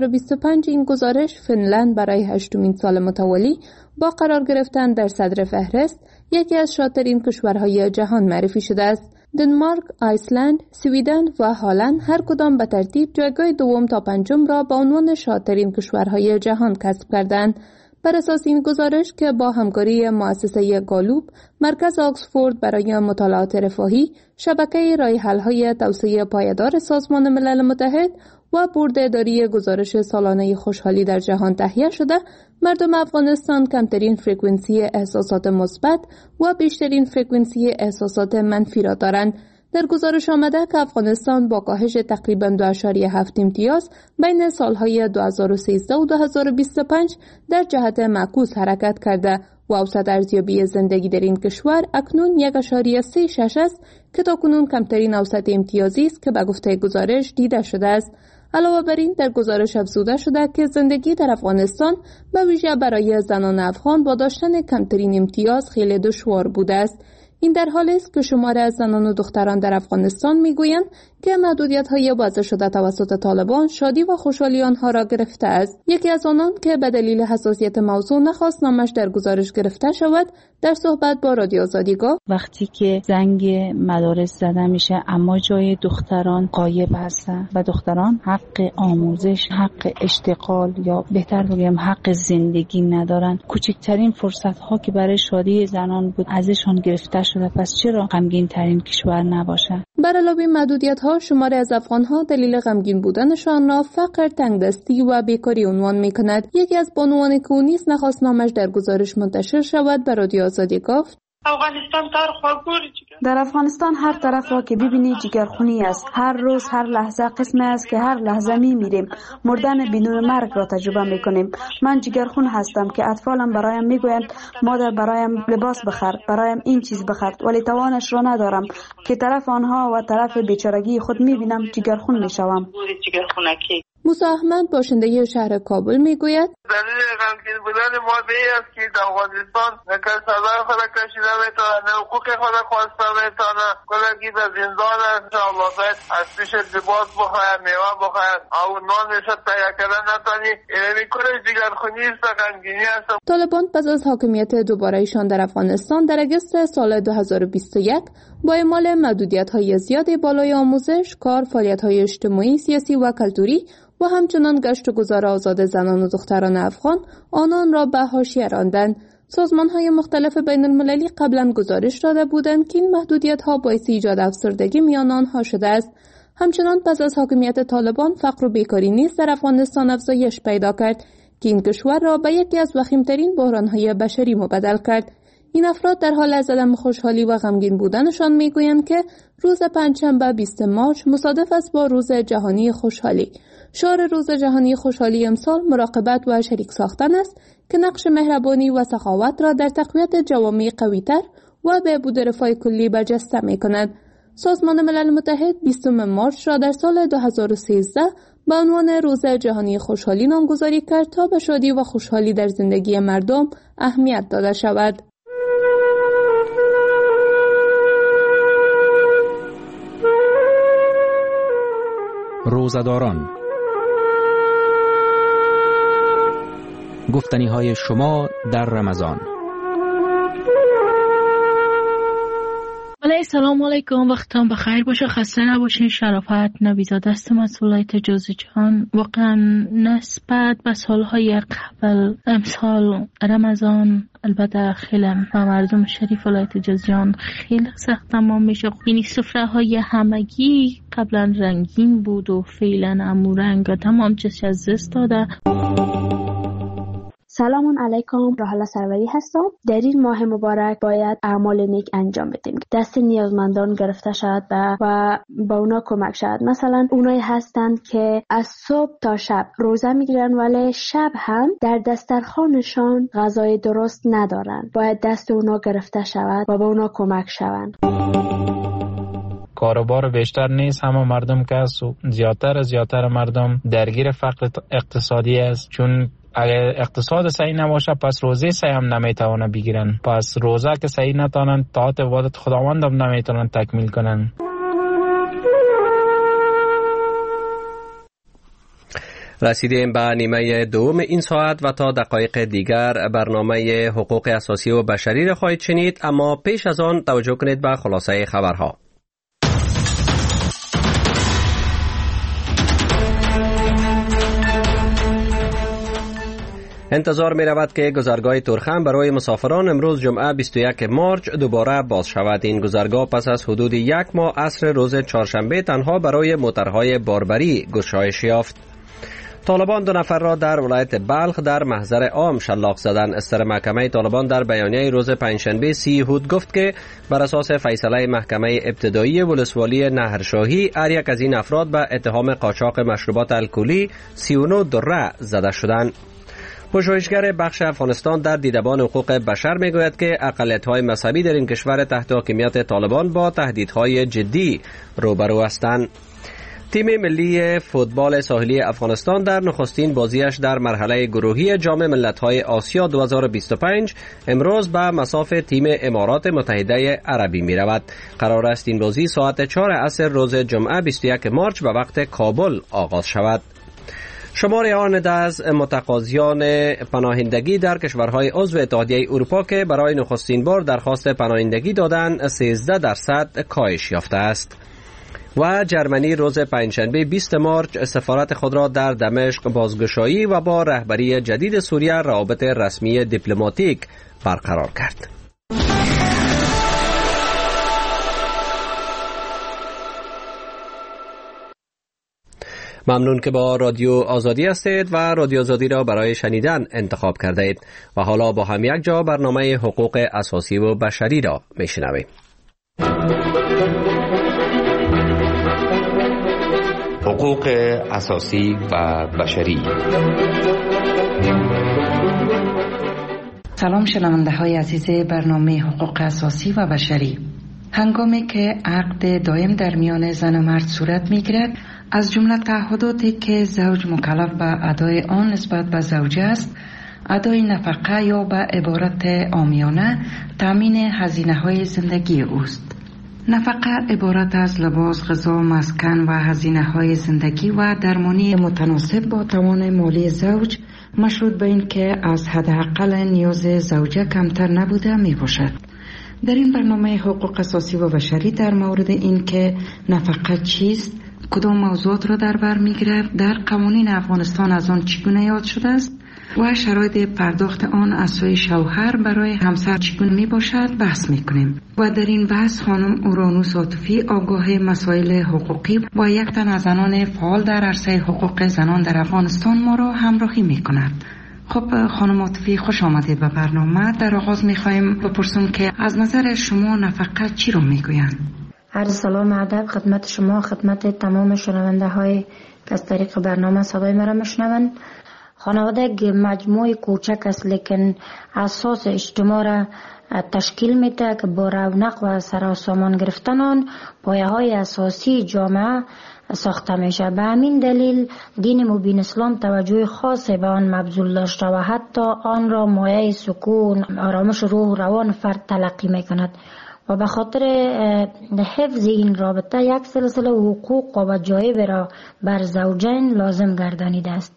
2025 این گزارش فنلند برای 8مین سال متوالی با قرار گرفتن در صدر فهرست یکی از شادترین کشورهای جهان معرفی شده است. دنمارک، آیسلند، سویدن و هلند هر کدام به ترتیب جایگاه دوم تا پنجم را با عنوان شادترین کشورهای جهان کسب کردند. بر اساس این گزارش که با همکاری مؤسسه گالوب، مرکز آکسفورد برای مطالعات رفاهی، شبکه راه‌حل‌های توسعه پایدار سازمان ملل متحد و بورد اداری گزارش سالانه خوشحالی در جهان تهیه شده، مردم افغانستان کمترین فرکانسی احساسات مثبت و بیشترین فرکانسی احساسات منفی را دارند. در گزارش آمده که افغانستان با کاهش تقریباً 2.7 امتیاز بین سالهای 2013 و 2025 در جهت معکوس حرکت کرده و اوسط ارزیابی زندگی در این کشور اکنون 1.36 است که تاکنون کمترین اوسط امتیازی است که به گفته گزارش دیده شده است. علاوه بر این در گزارش افزوده شده که زندگی در افغانستان به ویژه برای زنان افغان با داشتن کمترین امتیاز خیلی دشوار بوده است. این در حالی است که شماره از زنان و دختران در افغانستان میگویند که محدودیت‌های وضع شده توسط طالبان شادی و خوشحالی آنها را گرفته است. یکی از آنان که به دلیل حساسیت موضوع نخواست نامش در گزارش گرفته شود، در صحبت با رادیو آزادی گفت: وقتی که زنگ مدارس زده میشه اما جای دختران غایب هستن و دختران حق آموزش، حق اشتغال یا بهتر بگم حق زندگی ندارن، کوچکترین فرصت‌ها که برای شادی زنان بود ازشان گرفته شده، پس چرا غمگین ترین کشور نباشه؟ بر علاوه محدودیت‌ها، شماری از افغان‌ها دلیل غمگین بودنشان را فقر، تنگدستی و بیکاری عنوان می‌کند. یکی از بانوان که نیز نخواست نامش در گزارش منتشر شود به رادیو آزادی گفت: در افغانستان هر طرف را که ببینی جگرخونی است. هر روز هر لحظه قسمی است که هر لحظه میمیریم. مردن بدون مرگ را تجربه میکنیم. من جگرخون هستم که اطفالم برایم میگویند مادر برایم لباس بخر، برایم این چیز بخر، ولی توانش را ندارم که طرف آنها و طرف بیچارگی خود میبینم جگرخون میشوم. موسی احمد باشنده شهر کابل میگوید: دلیل غمگین بودن ما به این است که در افغانستان نکل صدای خود کشیده میتونه، نه حقوق خود خواسته میتونه، کلگی به زندان است، الله باید از پیش لباس بخواهد، میوه بخواهد، او نان میشد تهیه کردن نتانی. اینمی کنه جگرخونی است، غمگینی است. طالبان پس از حاکمیت دوباره ایشان در افغانستان در اگست سال 2021 با اعمال محدودیت‌های زیاد بالای آموزش، کار، فعالیت‌های اجتماعی، سیاسی و کلتوری و همچنان گشت و گذار آزاد زنان و دختران افغان آنان را به حاشیه راندند. سازمان‌های مختلف بین‌المللی قبلا گزارش داده بودند که این محدودیت‌ها باعث ایجاد افسردگی میان آنها شده است. همچنان پس از حاکمیت طالبان فقر و بیکاری نیز در افغانستان افزایش پیدا کرد که این کشور را به یکی از وخیم‌ترین بحران‌های بشری مبدل کرد. این افراد در حال از عدم خوشحالی و غمگین بودنشان میگویند که روز پنجشنبه 20 مارچ مصادف است با روز جهانی خوشحالی. شعار روز جهانی خوشحالی امسال مراقبت و شریک ساختن است که نقش مهربانی و سخاوت را در تقویت جوامع قوی‌تر و بهبود رفاه کلی برجسته می‌کند. سازمان ملل متحد 20 مارچ را در سال 2013 به عنوان روز جهانی خوشحالی نامگذاری کرد تا به شادی و خوشحالی در زندگی مردم اهمیت داده شود. روزه‌داران، گفتنی‌های شما در رمضان. سلام علیکم، وقتتان بخیر باشه، خسته نباشین. شرافت نبیزاده هستم از ولایت جوزجان. واقعا نسبت به سالهای قبل امسال رمضان البته خیلی و مردم شریف ولایت جوزجان خیلی سخت تمام میشه. یعنی سفره های همگی قبلا رنگین بود و فعلا امو رنگ تمام چیز از دست داده. سلام علیکم، راحله سروری هستم. در این ماه مبارک باید اعمال نیک انجام بدیم، دست نیازمندان گرفته شود و با اونا کمک شود. مثلا اونایی هستند که از صبح تا شب روزه میگیرن ولی شب هم در دسترخوانشان غذای درست ندارن. باید دست اونا گرفته شود و با اونا کمک شود. کاروبار بیشتر نیست، همه مردم که زیادتر مردم درگیر فقر اقتصادی است، چون اگر اقتصاد صحیح نباشه پس روزه صحیح هم نمیتونه بگیرن، پس روزه که صحیح نتونن طاعت عبادت خداوند هم نمیتونن تکمیل کنن. رسیدیم به نیمه دوم این ساعت و تا دقایق دیگر برنامه حقوق اساسی و بشری را خواهید شنید، اما پیش از آن توجه کنید به خلاصه خبرها. انتظار می رود که گذرگاه تورخم برای مسافران امروز جمعه 21 مارچ دوباره باز شود. این گذرگاه پس از حدود یک ماه عصر روز چهارشنبه تنها برای موترهای باربری گشایش یافت. طالبان 2 نفر را در ولایت بلخ در محضر عام شلاق زدند. استر محکمه طالبان در بیانیه روز پنجشنبه 30 یهود گفت که بر اساس فیصله محکمه ابتدایی ولسوالی نهرشاهی هر یک از این افراد به اتهام قاچاق مشروبات الکلی 39 دره زده شدند. پژوهشگر بخش افغانستان در دیدبان حقوق بشر میگوید که اقلیت‌های مذهبی در این کشور تحت حاکمیت طالبان با تهدیدهای جدی روبرو هستند. تیم ملی فوتبال ساحلی افغانستان در نخستین بازیش در مرحله گروهی جام ملت‌های آسیا 2025 امروز به مصاف تیم امارات متحده عربی می‌رود. قرار است این بازی ساعت 4 عصر روز جمعه 21 مارچ به وقت کابل آغاز شود. شمار آن از متقاضیان پناهندگی در کشورهای عضو اتحادیه اروپا که برای نخستین بار درخواست پناهندگی دادند 13% کاهش یافته است. و جرمنی روز پنجشنبه 20 مارچ سفارت خود را در دمشق بازگشایی و با رهبری جدید سوریه روابط رسمی دیپلماتیک برقرار کرد. ممنون که با رادیو آزادی هستید و رادیو آزادی را برای شنیدن انتخاب کرده اید و حالا با هم یک جا برنامه حقوق اساسی و بشری را میشنویم. حقوق اساسی و بشری. سلام شنونده های عزیز برنامه حقوق اساسی و بشری. هنگامی که عقد دائم در میان زن و مرد صورت میگیرد، از جمله تعهداتی که زوج مکلف به ادای آن نسبت به زوجه است، ادای نفقه یا به عبارت عامیانه تامین هزینه های زندگی اوست. نفقه عبارت از لباس، غذا، مسکن و هزینه های زندگی و درمانی متناسب با توان مالی زوج، مشروط به این که از حداقل نیاز زوجه کمتر نبوده می باشد. در این برنامه حقوق اساسی و بشری در مورد این که نفقه چیست، کدام موضوعات را در بر می‌گیرد، در قوانین افغانستان از آن چگونه یاد شده است و شرایط پرداخت آن از سوی شوهر برای همسر چگونه میباشد بحث میکنیم. و در این بحث خانم اورانوس عاطفی، آگاه مسائل حقوقی و یک تن از زنان فعال در عرصه حقوق زنان در افغانستان ما را همراهی میکند. خب خانم عاطفی، خوش آمدید به برنامه. در آغاز میخوایم بپرسیم که از نظر شما نفقه چی رو میگویند؟ عرض سلام ادب خدمت شما، خدمت تمام شنونده های که از طریق برنامه صدای مرا میشنوند. خانواده یک مجموعه کوچک است لیکن اساس اجتماع را تشکیل میده که با رونق و سراسامان گرفتن آن پایه های اساسی جامعه ساخته میشه. به همین دلیل دین مبین اسلام توجه خاصی به آن مبذول داشته و حتی آن را مایه سکون، آرامش روح روان فرد تلقی میکند و به خاطر حفظ این رابطه یک سلسله حقوق و وجایب را بر زوجین لازم گردانیده است.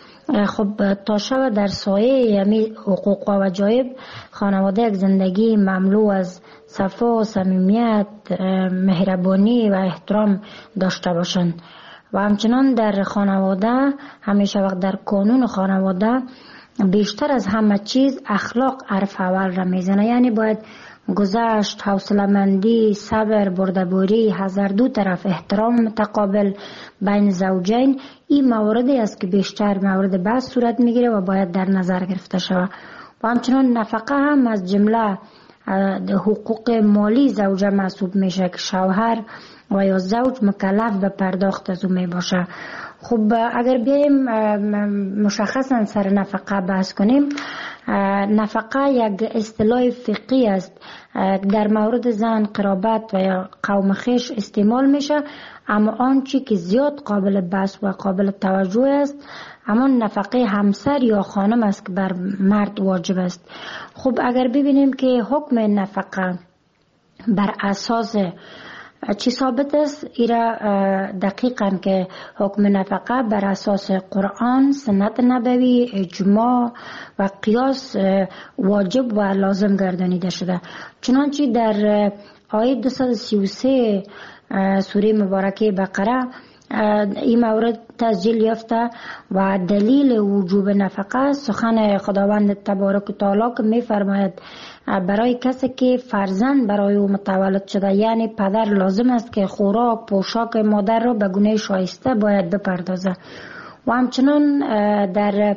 خب تا شب در سایه یعنی حقوق و وجایب خانواده یک زندگی مملو از صفا، صمیمیت، مهربانی و احترام داشته باشند و همچنان در خانواده همیشه وقت در قانون خانواده بیشتر از همه چیز اخلاق حرف اول را میزنه. یعنی باید گذشت، حوصله‌مندی، صبر، بردباری، از هر دو طرف احترام متقابل بین زوجین، این مواردی است که بیشتر مورد بحث صورت میگیره و باید در نظر گرفته شود. و همچنان نفقه هم از جمله حقوق مالی زوجه محسوب میشه که شوهر و یا زوج مکلف به پرداخت از او می باشه. خب اگر بیایم مشخصا سر نفقه بحث کنیم، نفقه یک اصطلاح فقهی است در مورد زن، قرابت و یا قوم خویش استعمال میشه، اما آنچه که زیاد قابل بحث و قابل توجه است اما نفقه همسر یا خانم است که بر مرد واجب است. خب اگر ببینیم که حکم نفقه بر اساس چی ثابت است، ایرا دقیقاً که حکم نفقه بر اساس قرآن، سنت نبوی، اجماع و قیاس واجب و لازم گردانیده شده. چنانچه در آیه 233 سوره مبارکه بقره این مورد تسجیل یافته و دلیل وجوب نفقه سخن خداوند تبارک و تعالی که می فرماید برای کسی که فرزند برای او متولد شده، یعنی پدر لازم است که خوراک پوشاک مادر را به گونه شایسته باید بپردازه. و همچنان در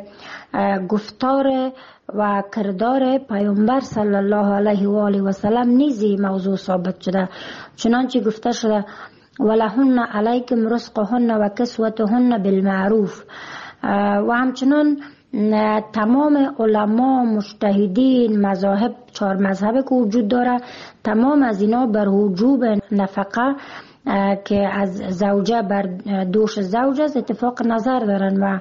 گفتار و کردار پیامبر صلی الله علیه و آله و سلم نیزی موضوع ثابت شده، چنانچه گفته شده ولهن علیکم رزقهن و کسوتهن بالمعروف. و همچنان تمام علما، مجتهدین، مذاهب، 4 مذهب که وجود داره، تمام از اینا بر وجوب نفقه که از زوجه بر دوش زوج است اتفاق نظر دارن و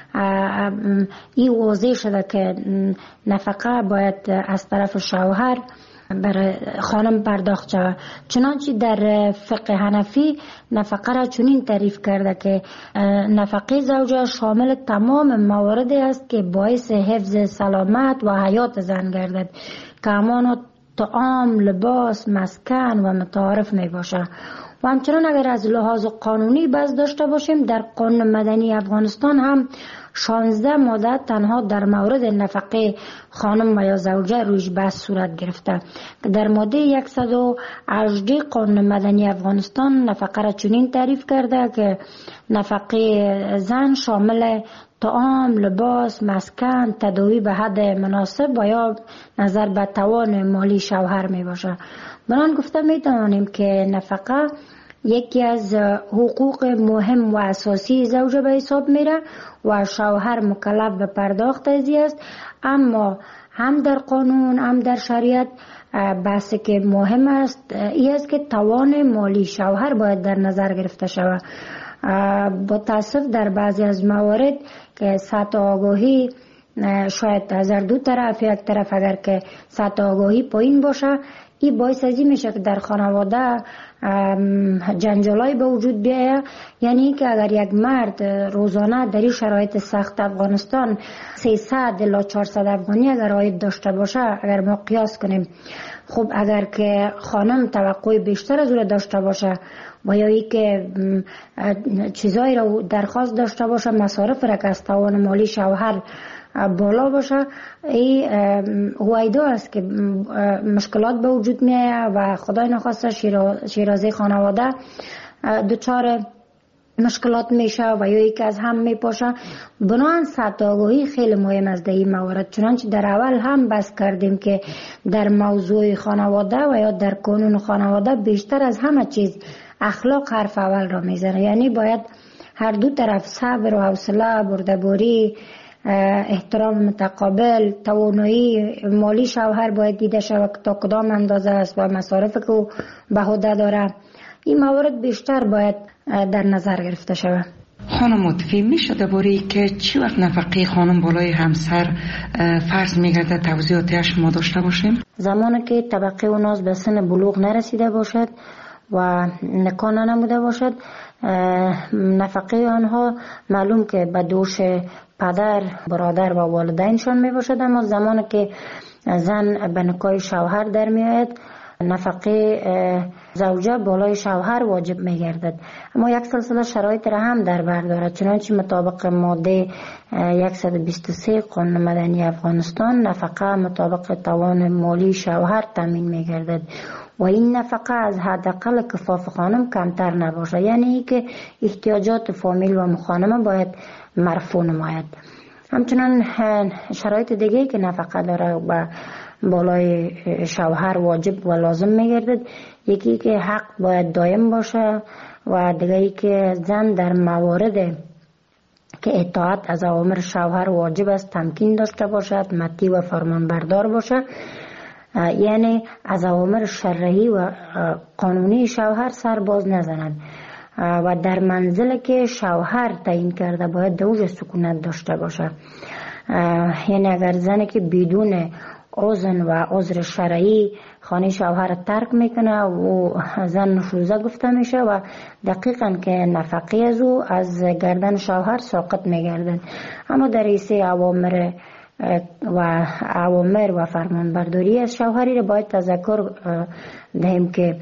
این واضح شده که نفقه باید از طرف شوهر بر خانم پرداخت شود. چنانچه در فقه حنفی نفقه را چنین تعریف کرده که نفقه زوجه شامل تمام مواردی است که باعث حفظ سلامت و حیات زن گردد که همان طعام، لباس، مسکن و متعارف می باشه. و همچنان اگر از لحاظ قانونی بحث داشته باشیم، در قانون مدنی افغانستان هم 16 ماده تنها در مورد نفقه خانم و یا زوجه رویش بحث صورت گرفته. در ماده 118 قانون مدنی افغانستان نفقه را چنین تعریف کرده که نفقه زن شامل طعام، لباس، مسکن، تداوی به حد مناسب و یا نظر به توان مالی شوهر می باشه. بنان گفته می توانیم که نفقه یکی از حقوق مهم و اساسی زوجه به حساب میره و شوهر مکلف به پرداخت ازی است. اما هم در قانون هم در شریعت بحثی که مهم است این است که توان مالی شوهر باید در نظر گرفته شود. با تاسف در بعضی از موارد که سطح آگاهی شاید از هر دو طرف، یک طرف اگر که سطح آگاهی پایین باشه، این باعث ازی میشه که در خانواده جنجالای به وجود بیاید. یعنی که اگر یک مرد روزانه در این شرایط سخت افغانستان 300 الی 400 افغانی اگر عاید داشته باشه، اگر ما قیاس کنیم، خب اگر که خانم توقع بیشتر از او داشته باشه و یا ای که چیزایی را درخواست داشته باشه، مصارف را که از توان مالی شوهر بالا باشه، این هویدا است که مشکلات به وجود میاد و خدای نخواسته شیرازه خانواده دچار مشکلات میشه و یا یکی از هم میپاشه. بنابراین سطح آگاهی خیلی مهم است در این موارد. چنانچه در اول هم بحث کردیم که در موضوع خانواده و یا در قانون خانواده بیشتر از همه چیز اخلاق حرف اول را میزنه. یعنی باید هر دو طرف صبر و حوصله، بردباری، احترام متقابل، توانایی مالی شوهر باید دیده شود که تا کدام اندازه است و مصارف که او به عهده داره. این موارد بیشتر باید در نظر گرفته شود. خانم متفی میشه درباره که چی وقت نفقه خانم بالای همسر فرض میگرده توضیحاتش ما داشته باشیم؟ زمانی که طبقه اوناز به سن بلوغ نرسیده باشد و نکاح نموده باشد، نفقه آنها معلوم که به دوش پدر، برادر و والدینشان می باشد. اما زمانی که زن به نکاح شوهر در می آید، نفقه زوجه بالای شوهر واجب میگردد. اما یک سلسله شرایط را هم در بر دارد، چنانچه مطابق ماده 123 قانون مدنی افغانستان نفقه مطابق توان مالی شوهر تامین میگردد و این نفقه از حداقل کفاف خانم کمتر نباشه، یعنی که احتیاجات فامیل و مخانمه باید مرفوع نماید. همچنان شرایط دیگه که نفقه داره و بالای شوهر واجب و لازم میگردد، یکی که حق باید دائم باشه و دیگه که زن در موارد که اطاعت از اوامر شوهر واجب است تمکین داشته باشد، مطیع و فرمانبردار باشه، یعنی از اوامر شرعی و قانونی شوهر سر باز نزند و در منزل که شوهر تعیین کرده باید دوج سکونت داشته باشه. یعنی اگر زنی که بدون اذن و عذر شرعی خانه شوهر ترک میکنه و زن نشوزه گفته میشه و دقیقاً که نفقه از او از گردن شوهر ساقط میگردن. اما در حیث اوامر و فرمانبرداری از شوهری را باید تذکر دهیم که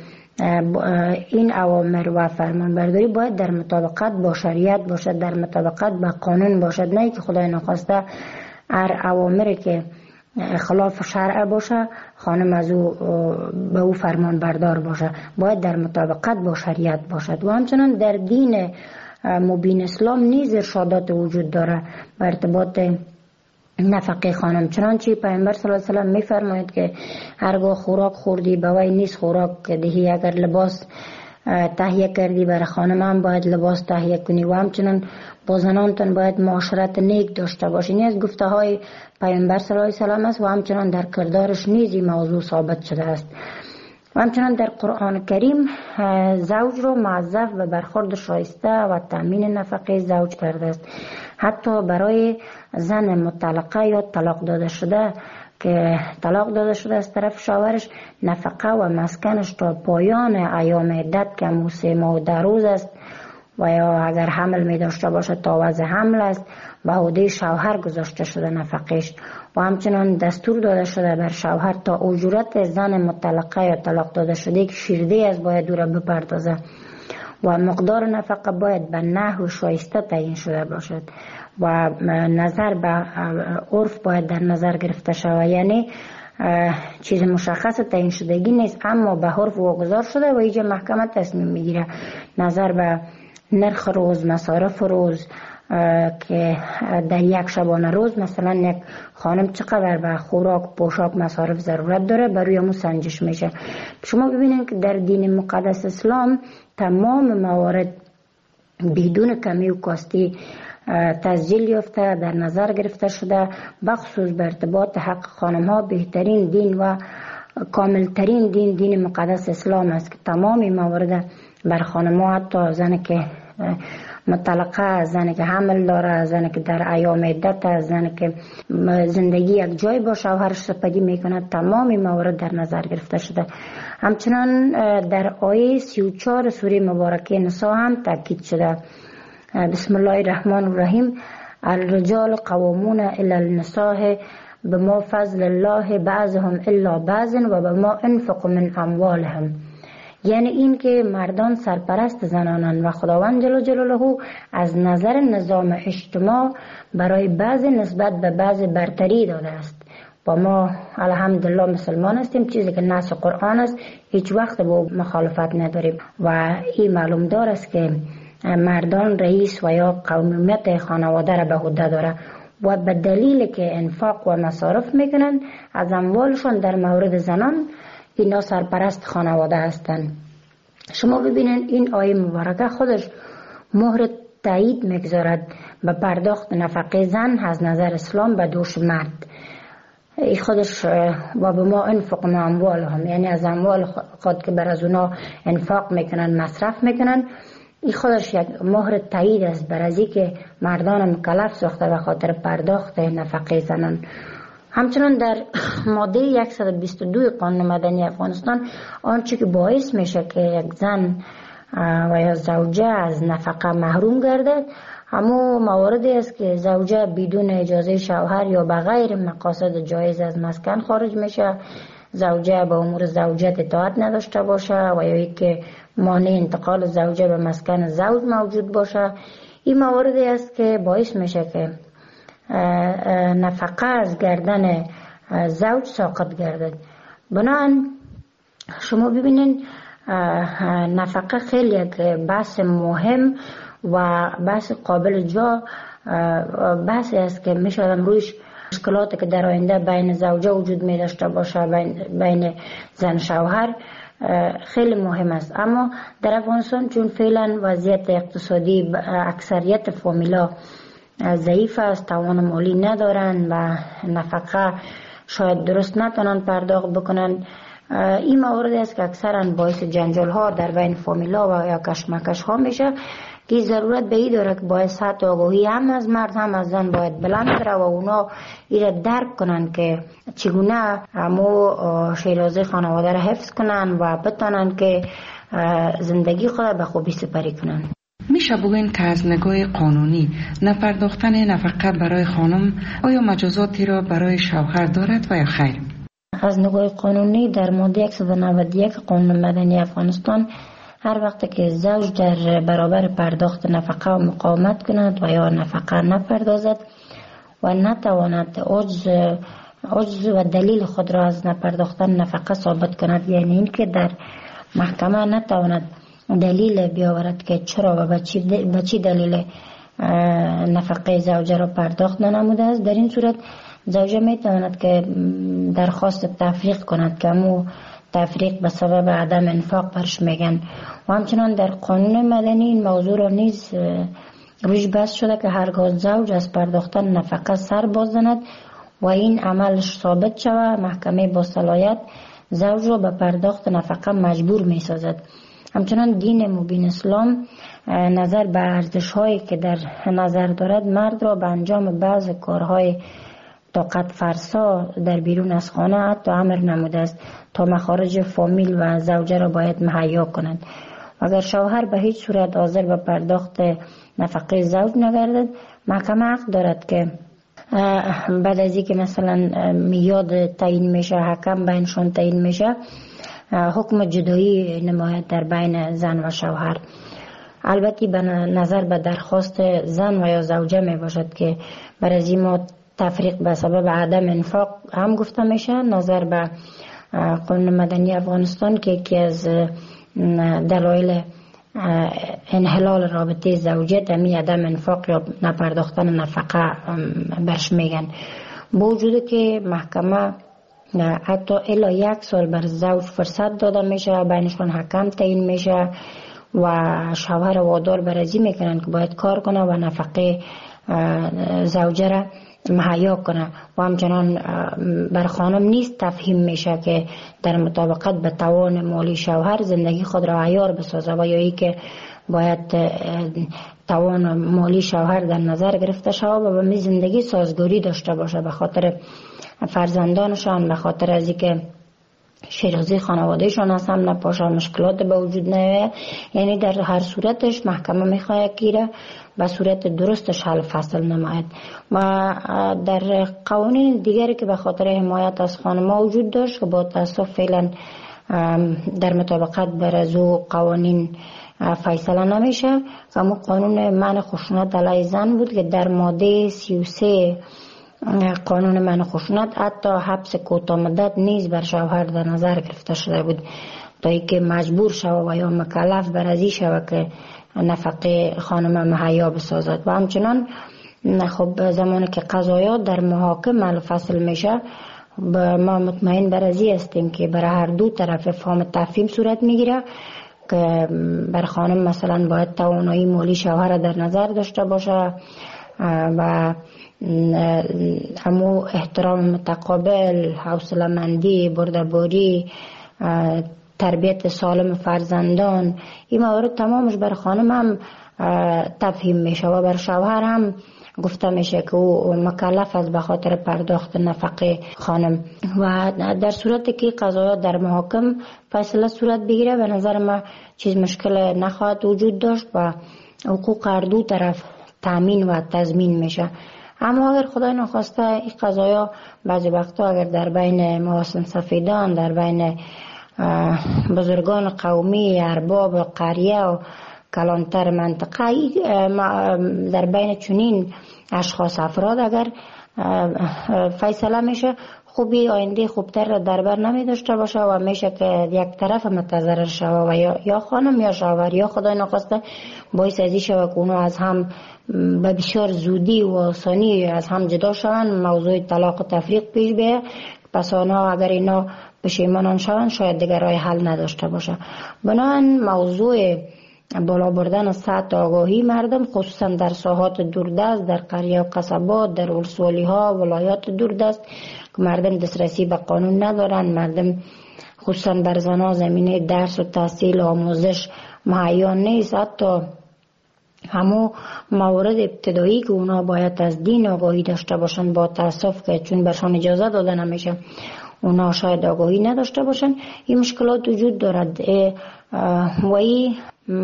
این اوامر و فرمانبرداری باید در مطابقت با شریعت باشد، در مطابقت با قانون باشد، نه که خدای نخواسته هر اوامری که خلاف شرع باشه خانم از او به او فرمان بردار باشه، باید در مطابقت با شریعت باشد. و همچنان در دین مبین اسلام نیز ارشادات وجود داره به ارتباط نفقه خانم، چنانچه پیامبر صلی الله علیه و سلم میفرماید که هرگاه خوراک خوردی به وی نیست خوراک دهی، اگر لباس تهیه کردی برای خانم هم باید لباس تهیه کنی و همچنان با زنانتان باید معاشرت نیک داشته باشی. این از گفته های پیامبر صلی الله علیه و سلم است و همچنان در کردارش نیز این موضوع ثابت شده است. و همچنان در قرآن کریم زوج رو موظف به برخورد شایسته و تامین نفقه زوج کرده است. حتی برای زن مطلقه یا طلاق داده شده که طلاق داده شده از طرف شوهرش، نفقه و مسکنش تا پایان ایام عدت که 3 ماه و 10 روز است و یا اگر حمل می داشته باشه تا وضع حمل است به عهده شوهر گذاشته شده نفقهش. و همچنان دستور داده شده بر شوهر تا اجورت زن مطلقه یا طلاق داده شده که شیرده از باید او را بپردازه و مقدار نفقه باید به نحو شایسته تعیین شده باشد و نظر به عرف باید در نظر گرفته شود، یعنی چیز مشخص تعیین شدگی نیست اما به عرف واگذار شده و اینجا محکمه تصمیم میگیره نظر به نرخ روز، مصارف روز که در یک شبانه روز مثلا یک خانم چقدر به خوراک، پوشاک، مصارف ضرورت داره بروی همون سنجش میشه. شما ببینید که در دین مقدس اسلام تمام موارد بدون کمی و کاستی تسجیل یافته در نظر گرفته شده، بخصوص به ارتباط حق خانم ها بهترین دین و کاملترین دین مقدس اسلام است که تمام موارد بر خانم ها، حتی زن که مطلقه، زن که حمل داره، زن که در ایام عدت، زن که زندگی یک جای با شوهرش سپری میکنه، تمام موارد در نظر گرفته شده. همچنان در آیه 34 سوره مبارکه نساء هم تاکید شده. بسم الله الرحمن الرحیم: الرجال قوامون علی النساء بما فضل الله بعضهم الا بعض و بما انفقوا من اموالهم. یعنی این که مردان سرپرست زنانند و خداوند جل جلاله از نظر نظام اجتماع برای بعض نسبت به بعض برتری داده است و ما الحمدلله مسلمان هستیم، چیزی که نص قرآن است هیچ وقت با مخالفت نداریم و این معلوم دار است که مردان رئیس و یا قومیت خانواده را به عهده داره و به دلیل که انفاق و مصارف میکنن از اموالشون در مورد زنان اینا سرپرست خانواده هستند. شما ببینید این آیه مبارکه خودش مهر تایید میگذارد به پرداخت نفقه زن از نظر اسلام به دوش مرد. این خودش و به ما انفق من اموالهم، یعنی از اموال خود که بر از اونا انفاق میکنن، مصرف میکنن، این خودش یک مهر تایید است بر از که مردان مکلف ساخته به خاطر پرداخت نفقه زنان. همچنان در ماده 122 قانون مدنی افغانستان آنچه که باعث میشه که یک زن و یا زوجه از نفقه محروم گردد همون مواردی است که زوجه بدون اجازه شوهر یا بغیر مقاصد جایز از مسکن خارج میشه، زوجه به امور زوجیت اطاعت نداشته باشه و یا اینکه مانع انتقال زوجه به مسکن زوج موجود باشه. این مواردی است که باعث میشه که نفقه از گردن زوج ساقط گردد. بنابراین شما ببینین نفقه خیلی یک بحث مهم و بحث قابل جا بحثی است که میشه رویش مشکلاتی که در آینده بین زوجه وجود می داشته باشه بین زن شوهر خیلی مهم است. اما در افغانستان چون فعلا وضعیت اقتصادی اکثریت فامیلا ضعیف است، توان مالی ندارن و نفقه شاید درست نتونن پرداخت بکنن، این موارد است که اکثرا باعث جنجال ها در بین فامیلا و یا کشمکش ها میشه که ضرورت به این داره که باید سطح آگاهی هم از مرد هم از زن باید بلند بره و اونا ایره درک کنن که چگونه همو شیرازه خانواده را حفظ کنن و بتانن که زندگی خود به خوبی سپری کنن. میشه بگوین که از نگاه قانونی نپرداختن نفقه برای خانم آیا مجازاتی را برای شوهر دارد و یا خیر؟ از نگاه قانونی در ماده 191 قانون مدنی افغانستان هر وقت که زوج در برابر پرداخت نفقه و مقاومت کند و یا نفقه نپردازد و نتواند عجز و دلیل خود را از نپرداختن نفقه ثابت کند، یعنی این که در محکمه نتواند دلیل بیاورد که چرا و به چی دلیل نفقه زوجه را پرداخت ننموده است، در این صورت زوجه میتواند که درخواست تفریق کند که همو تفریق به سبب عدم انفاق برش میگن و همچنان در قانون مدنی این موضوع را نیز روش بحث شده که هرگاه زوج از پرداختن نفقه سر باز زند و این عملش ثابت شود محکمه با صلاحیت زوج را به پرداخت نفقه مجبور میسازد. همچنان دین مبین اسلام نظر به ارزش هایی که در نظر دارد مرد را به انجام بعض کارهای طاقت فرسا در بیرون از خانه حتی امر نموده است تا مخارج فامیل و زوجه را باید مهیا کنند. اگر شوهر به هیچ صورت حاضر به پرداخت نفقه زوج نگردد، محکمه حق دارد که بعد از اینکه مثلا میاد تعیین میشه، حکم بینشون تعیین میشه، حکم جدایی نماید در بین زن و شوهر. البته به نظر به درخواست زن و یا زوجه می باشد که برای از این تفریق به سبب عدم انفاق هم گفته میشه. نظر به قانون مدنی افغانستان که یکی از دلایل انحلال رابطه زوجیت همین عدم انفاق یا نپرداختن نفقه برش میگن. با وجود که محکمه حتی الی 1 سال بر زوج فرصت داده میشه، بینشون حکم تعیین میشه و شوهر وادار برازی میکنن که باید کار کنه و نفقه زوجه را مهیا کنه و همچنان بر خانم نیست تفهیم میشه که در مطابقت به توان مالی شوهر زندگی خود را عیار بسازه و یا ای که باید توان مالی شوهر در نظر گرفته شود و به زندگی سازگاری داشته باشه به خاطر فرزندانشان، به خاطر از اینکه شیرازی خانوادهشان از هم نپاشه، مشکلات به وجود نیاید. یعنی در هر صورتش محکمه میخواهد که به صورت درستش حل فصل نماید. و در قوانین دیگری که به خاطر حمایت از خانم‌ها وجود داشت که با تاسف فعلا در مطابقت بر از او قوانین فیصله نمیشه، اما قانون منع خشونت علیه زن بود که در ماده 33 قانون منع خشونت حتی حبس کوتاه مدت نیز بر شوهر در نظر گرفته شده بود تا اینکه مجبور شود و یا مکلف بر ازی شود که نفقه خانم مهیا بسازد. و همچنان خب زمانی که قضایات در محاکم حل فصل میشه، ما مطمئن بر ازی هستیم که برای هر دو طرف فهم تفهیم صورت میگیره که بر خانم مثلا باید توانایی مالی شوهر در نظر داشته باشه و همو احترام متقابل، حوصله‌مندی، بردباری، تربیت سالم فرزندان، این موارد تمامش بر خانم هم تفهیم میشه و بر شوهر هم گفته میشه که او مکلف است به خاطر پرداخت نفقه خانم. و در صورتی که قضایا در محاکم فیصله صورت بگیره به نظر ما چیز مشکل نخواهد وجود داشت و حقوق هر دو طرف تامین و تضمین میشه. اما اگر خدای نخواسته این قضایا بعضی وقتا اگر در بین محاسن سفیدان، در بین بزرگان قومی، ارباب قریه و کلانتر منطقه، در بین چنین اشخاص افراد اگر فیصله میشه، خوبی آینده خوبتر را در بر نمی داشته باشه و میشه که یک طرف متضرر شوه و یا خانم یا شوهر یا خدای نخواسته باعث ازی شوه که اونو از هم به بسیار زودی و آسانی از هم جدا شوند، موضوع طلاق و تفریق پیش بیه. پس آنها اگر اینا پشیمان شوند شاید دیگر راه حل نداشته باشه. بنابراین موضوع بالا بردن سطح آگاهی مردم، خصوصا در ساحات دوردست، در قریه و قصبات، در ولسوالی ها، ولایات دوردست که مردم دسترسی به قانون ندارن، مردم خصوصا بر زنها زمینه درس و تحصیل و آموزش مهیا نیست. حتی همو موارد ابتدایی که اونا باید از دین آگاهی داشته باشن، با تاسف که چون برشان اجازه داده نمیشه اونا شاید آگاهی نداشته باشن. این مشکلات وجود دارد و این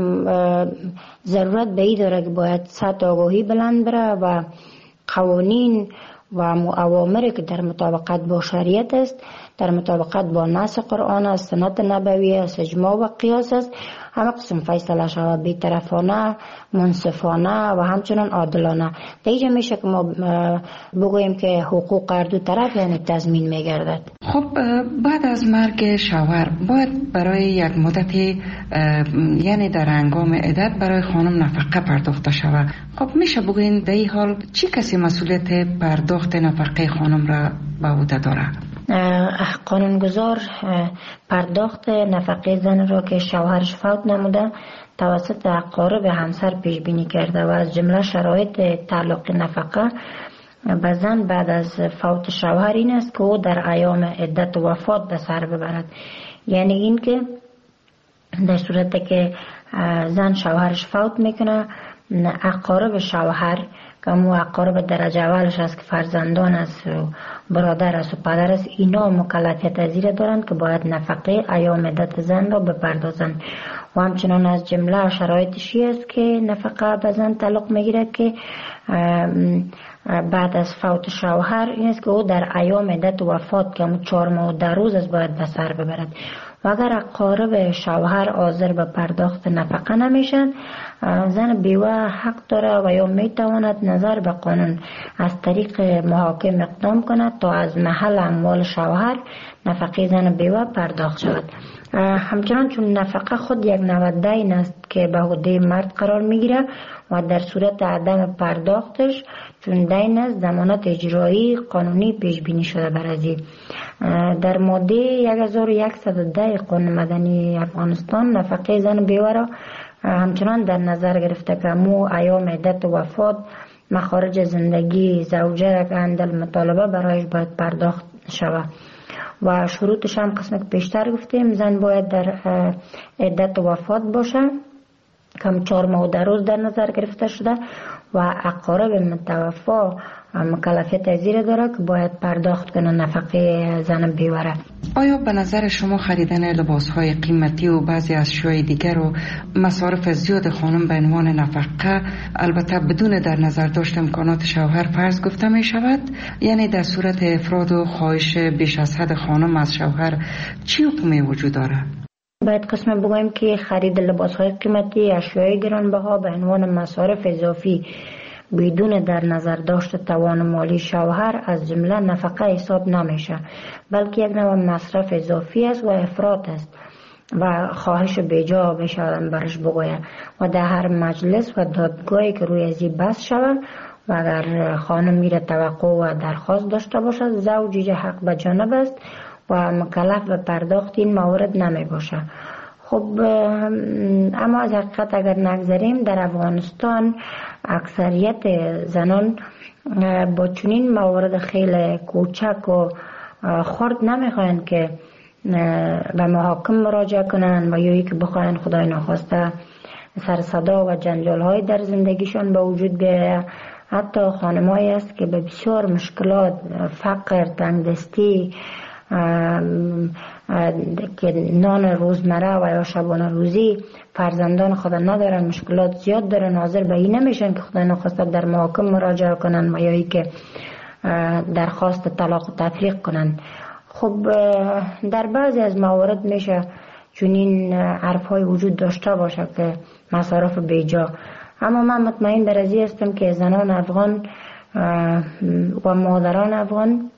ضرورت به این داره که باید سطح آگاهی بلند بره و قوانین و اوامری که در مطابقت با شریعت است، در مطابقت با نص قرآن است، سنت نبوی است، اجماع و قیاس است، همه قسم فیصله شود، بی‌طرفانه، منصفانه و همچنان عادلانه. دیگه میشه که ما بگوییم که حقوق هر دو طرف یعنی تضمین میگردد. خب بعد از مرگ شوهر باید برای یک مدتی یعنی در هنگام عدت برای خانم نفقه پرداخته شود. خب میشه بگوییم در این حال چی کسی مسئولیت پرداخت نفقه خانم را به عهده داره؟ قانونگذار پرداخت نفقه زن را که شوهرش فوت نموده توسط اقارب همسر پیش بینی کرده و از جمله شرایط تعلق نفقه به زن بعد از فوت شوهر این است که او در ایام عدت و وفات به سر ببرد. یعنی این که در صورت که زن شوهرش فوت میکنه، اقارب شوهر که مو اقارب درجه اولش است که فرزندان است و برادر است و پدر است، اینا مکلفیت پذیر دارند که باید نفقه ایام عدت زن را بپردازند. و همچنان از جمله شرایطشی است که نفقه به زن تعلق میگیره که بعد از فوت شوهر این است که او در ایام عدت و وفات که 4 ماه و 10 روز است باید به سر ببرد. و اگر اقارب شوهر حاضر به پرداخت نفقه نمیشن، زن بیوه حق داره و یا میتواند نظر به قانون از طریق محاکم اقدام کند تا از محل اموال شوهر نفقه زن بیوه پرداخت شود. همچنان چون نفقه خود یک نوع دین است که به عهده مرد قرار میگیره و در صورت عدم پرداختش چون دین است ضمانت اجرایی قانونی پیش بینی شده بر ازی. در ماده 1110 قانون مدنی افغانستان نفقه زن بیوه را همچنان در نظر گرفته که مو ایام عدت و وفات مخارج زندگی زوجه که اندل مطالبه برایش باید پرداخت شود و شروطش هم قسم که پیشتر گفتیم زن باید در عدت و وفات باشه کم 4 ماه و 10 روز در نظر گرفته شده و اقارب متوفا مکلفیت پذیر داره که باید پرداخت کنه نفقه زن بیوه. آیا به نظر شما خریدن لباس‌های قیمتی و بعضی اشیاء دیگر و مصارف زیاد خانم به عنوان نفقه البته بدون در نظر داشت امکانات شوهر فرض گفته می شود؟ یعنی در صورت افراد و خواهش بیش از حد خانم از شوهر چی حکمی وجود داره؟ باید قسم بگویم که خرید لباس‌های قیمتی، اشیاء گرانبها به عنوان مصارف اضافی بدون در نظر داشت توان مالی شوهر از جمله نفقه حساب نمیشه، بلکه یک نوع مصرف اضافی است و افراط است و خواهش بیجا بشودن برش بگوید و در هر مجلس و دادگاهی که روی ازی بحث شود و اگر خانم میره توقع و درخواست داشته باشد زوجی حق به جانب است و مکلف به پرداخت این موارد نمی باشه. خب اما از حقیقت اگر نگذاریم در افغانستان اکثریت زنان با چنین موارد خیلی کوچک و خرد نمیخواین که به محاکم مراجعه کنن و یا که بخواین خدای ناخواسته سر صدا و جنجال های در زندگیشان به وجود بیاید. حتی خانمایی است که به بسیار مشکلات، فقر، تنگدستی که نان روزمره و یا شبانه روزی فرزندان خود ندارن، مشکلات زیاد دارن، حاضر به این نمیشن که خدا نخواسته در محاکم مراجعه کنن و یا ای که درخواست طلاق و تفریق کنن. خب در بعضی از موارد میشه چنین حرف‌های وجود داشته باشه که مصارف بیجا، اما من مطمئن در ازی هستم که زنان افغان و مادران افغان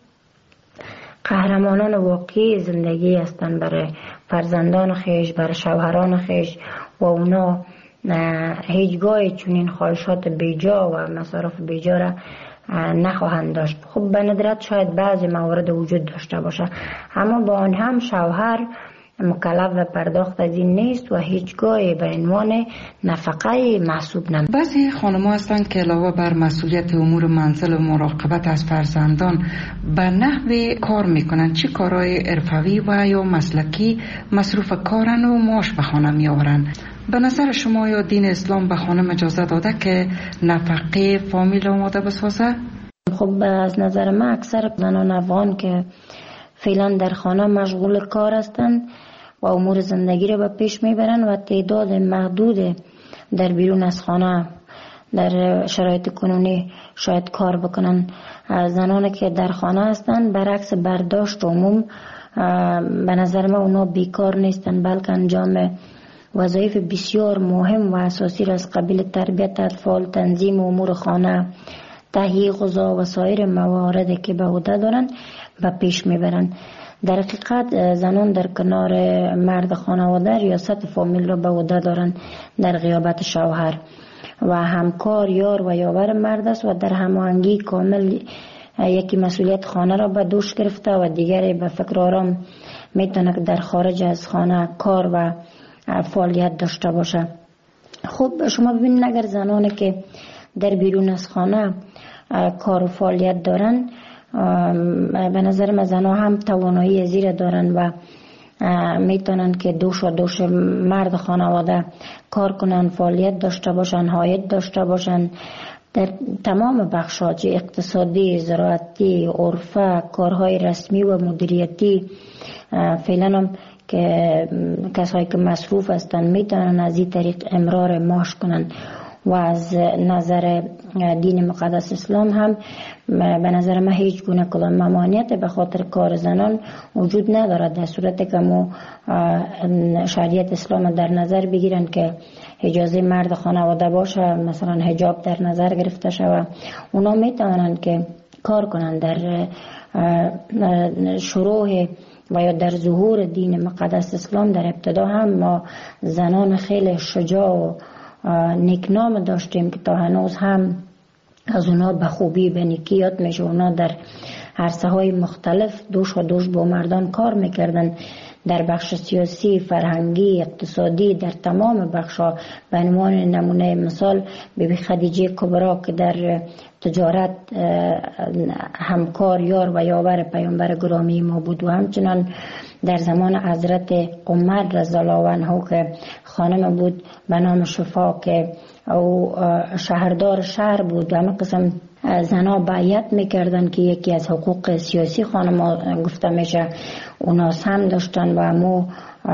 قهرمانان واقعی زندگی هستند برای فرزندان خیش، برای شوهران خیش و اونا هیچگاه چنین خواهشات بیجا و مصارف بیجا را نخواهند داشت. خب به ندرت شاید بعضی موارد وجود داشته باشه، اما با آن هم شوهر مکلف و پرداخت از این نیست و هیچگاه به عنوان نفقه محسوب نمیشه. بعضی خانم‌ها هستند که علاوه بر مسئولیت امور منزل و مراقبت از فرزندان به نحو کار میکنن، چه کارهای حرفه‌ای و یا مسلکی مصروف کارن و معاش به خانه میآورن. به نظر شما یا دین اسلام به خانم اجازه داده که نفقه فامیل آماده بسازه؟ خب از نظر من اکثر زنان افغان که فعلا در خانه مشغول کار هستند و امور زندگی را به پیش میبرن و تعداد محدود در بیرون از خانه در شرایط کنونی شاید کار بکنن. زنانی که در خانه هستند برعکس برداشت عموم به نظر من اونا بیکار نیستن، بلکه انجام وظایف بسیار مهم و اساسی را از قبیل تربیت اطفال، تنظیم امور خانه، تهیه غذا و سایر مواردی که به عهده دارن و پیش میبرن. در حقیقت زنان در کنار مرد خانواده ریاست فامیل را به عهده دارن در غیابت شوهر و همکار، یار و یاور مرد است و در هماهنگی کامل یکی مسئولیت خانه را به دوش گرفته و دیگری به فکر آرام میتونه که در خارج از خانه کار و فعالیت داشته باشه. خب شما ببینید اگر زنانی که در بیرون از خانه کار و فعالیت دارن، به نظر من زنها هم توانایی زیر دارن و میتونن که دوش مرد خانواده کار کنن، فعالیت داشته باشن، عاید داشته باشن در تمام بخشات اقتصادی، زراعتی، عرفه، کارهای رسمی و مدیریتی. فعلا هم که کسایی که مصروف هستن میتونن از این طریق امرار معاش کنن و از نظر دین مقدس اسلام هم به نظر من هیچ گونه کدام ممانعت به خاطر کار زنان وجود ندارد، در صورتی که ما شریعت اسلام در نظر بگیرن که اجازه مرد خانواده باشه، مثلا حجاب در نظر گرفته شود، اونا میتونن که کار کنن در شروع و یا در ظهور دین مقدس اسلام. در ابتدا هم ما زنان خیلی شجاع و نیکنام داشتیم که تا هنوز هم از اونا به خوبی به نیکی یاد میشه. اونا در عرصه های مختلف دوش با مردان کار میکردن، در بخش سیاسی، فرهنگی، اقتصادی، در تمام بخشا. به عنوان نمونه مثال بیبی خدیجه کبرا که در تجارت همکار، یار و یاور پیامبر گرامی ما بود و همچنان در زمان حضرت عمر رضی الله عنه که خانم بود به نام شفا که او شهردار شهر بود. همه قسم زنها بیعت میکردن که یکی از حقوق سیاسی خانم گفته میشه اونا هم داشتن و همو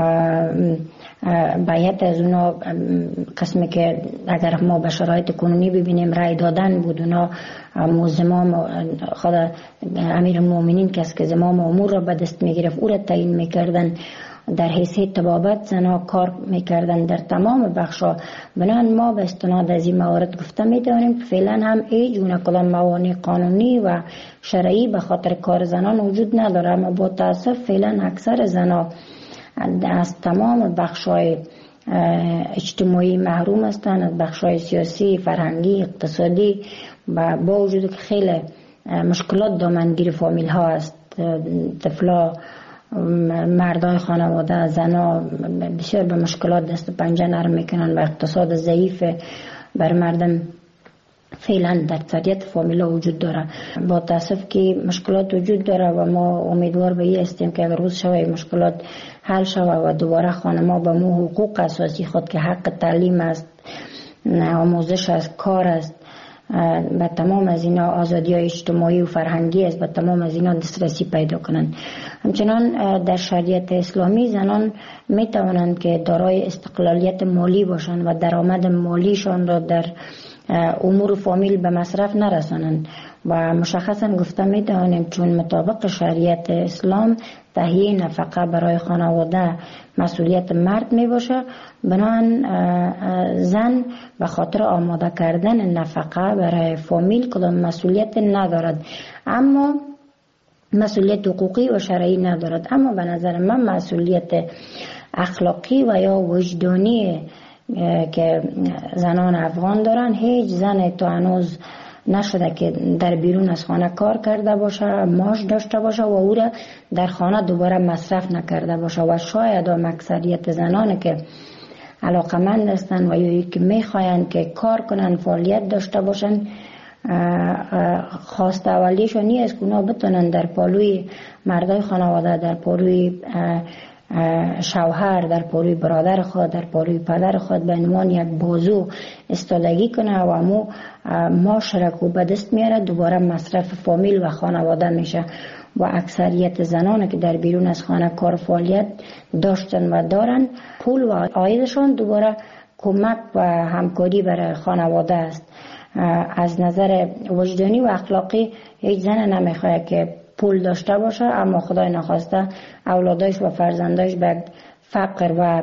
بیعت از اونا قسمی که اگر ما به شرایط کنونی ببینیم رای دادن بود. اونا زمام خود امیر المؤمنین کس که زمام امور را به دست میگرفت او را تعیین میکردن. در حیثیت طبابت زنها کار میکردن در تمام بخشا. بنابراین ما به استناد از این موارد گفته میتونیم که فعلا هم هیچ گونه کدام موانع قانونی و شرعی به خاطر کار زنان وجود نداره، اما با تاسف فعلا اکثر زنها از تمام بخشای اجتماعی محروم هستند، از بخشای سیاسی، فرهنگی، اقتصادی، و با وجود که خیلی مشکلات دامنگیر فامیل ها است. طفلا، مردای خانواده، زنا بسیار به مشکلات دست و پنجه نرم میکنن و اقتصاد ضعیف بر مردم فعلا در اکثریت فامیلا وجود داره. با تاسف که مشکلات وجود داره و ما امیدوار به این هستیم که اگر روز شوه مشکلات حل شوه و دوباره خانما به مو حقوق اساسی خود که حق تعلیم است، آموزش است، کار است، به تمام از اینا آزادی های اجتماعی و فرهنگی است، به تمام از اینا دسترسی پیدا کنند. همچنان در شریعت اسلامی زنان می توانند که دارای استقلالیت مالی باشند و درآمد مالیشان را در امور فامیل به مصرف نرسانند و مشخصا گفته می توانیم چون مطابق شریعت اسلام تهیه نفقه برای خانواده مسئولیت مرد می باشه، بنابراین زن به خاطر آماده کردن نفقه برای فامیل کدام مسئولیت ندارد، اما مسئولیت حقوقی و شرعی ندارد. اما به نظر من مسئولیت اخلاقی و یا وجدانی که زنان افغان دارن، هیچ زن تا هنوز نشده که در بیرون از خانه کار کرده باشه، معاش داشته باشه و او را در خانه دوباره مصرف نکرده باشه و شاید هم اکثریت زنان که علاقمند هستند و یا که میخواین که کار کنن، فعالیت داشته باشن، خواست اولیشون نیست که اونا بتونن در پالوی مردای خانواده، در پالوی شوهر، در پالوی برادر خود، در پالوی پدر خود به عنوان یک بازو استادگی کنه و امو معاشرت به دست میاره، دوباره مصرف فامیل و خانواده میشه و اکثریت زنان که در بیرون از خانه کار فعالیت داشتن و دارن، پول و عایدشان دوباره کمک و همکاری برای خانواده است. از نظر وجدانی و اخلاقی هیچ زن نمیخواد که پول داشته باشه اما خدای نخواسته اولادش و فرزندش به فقر و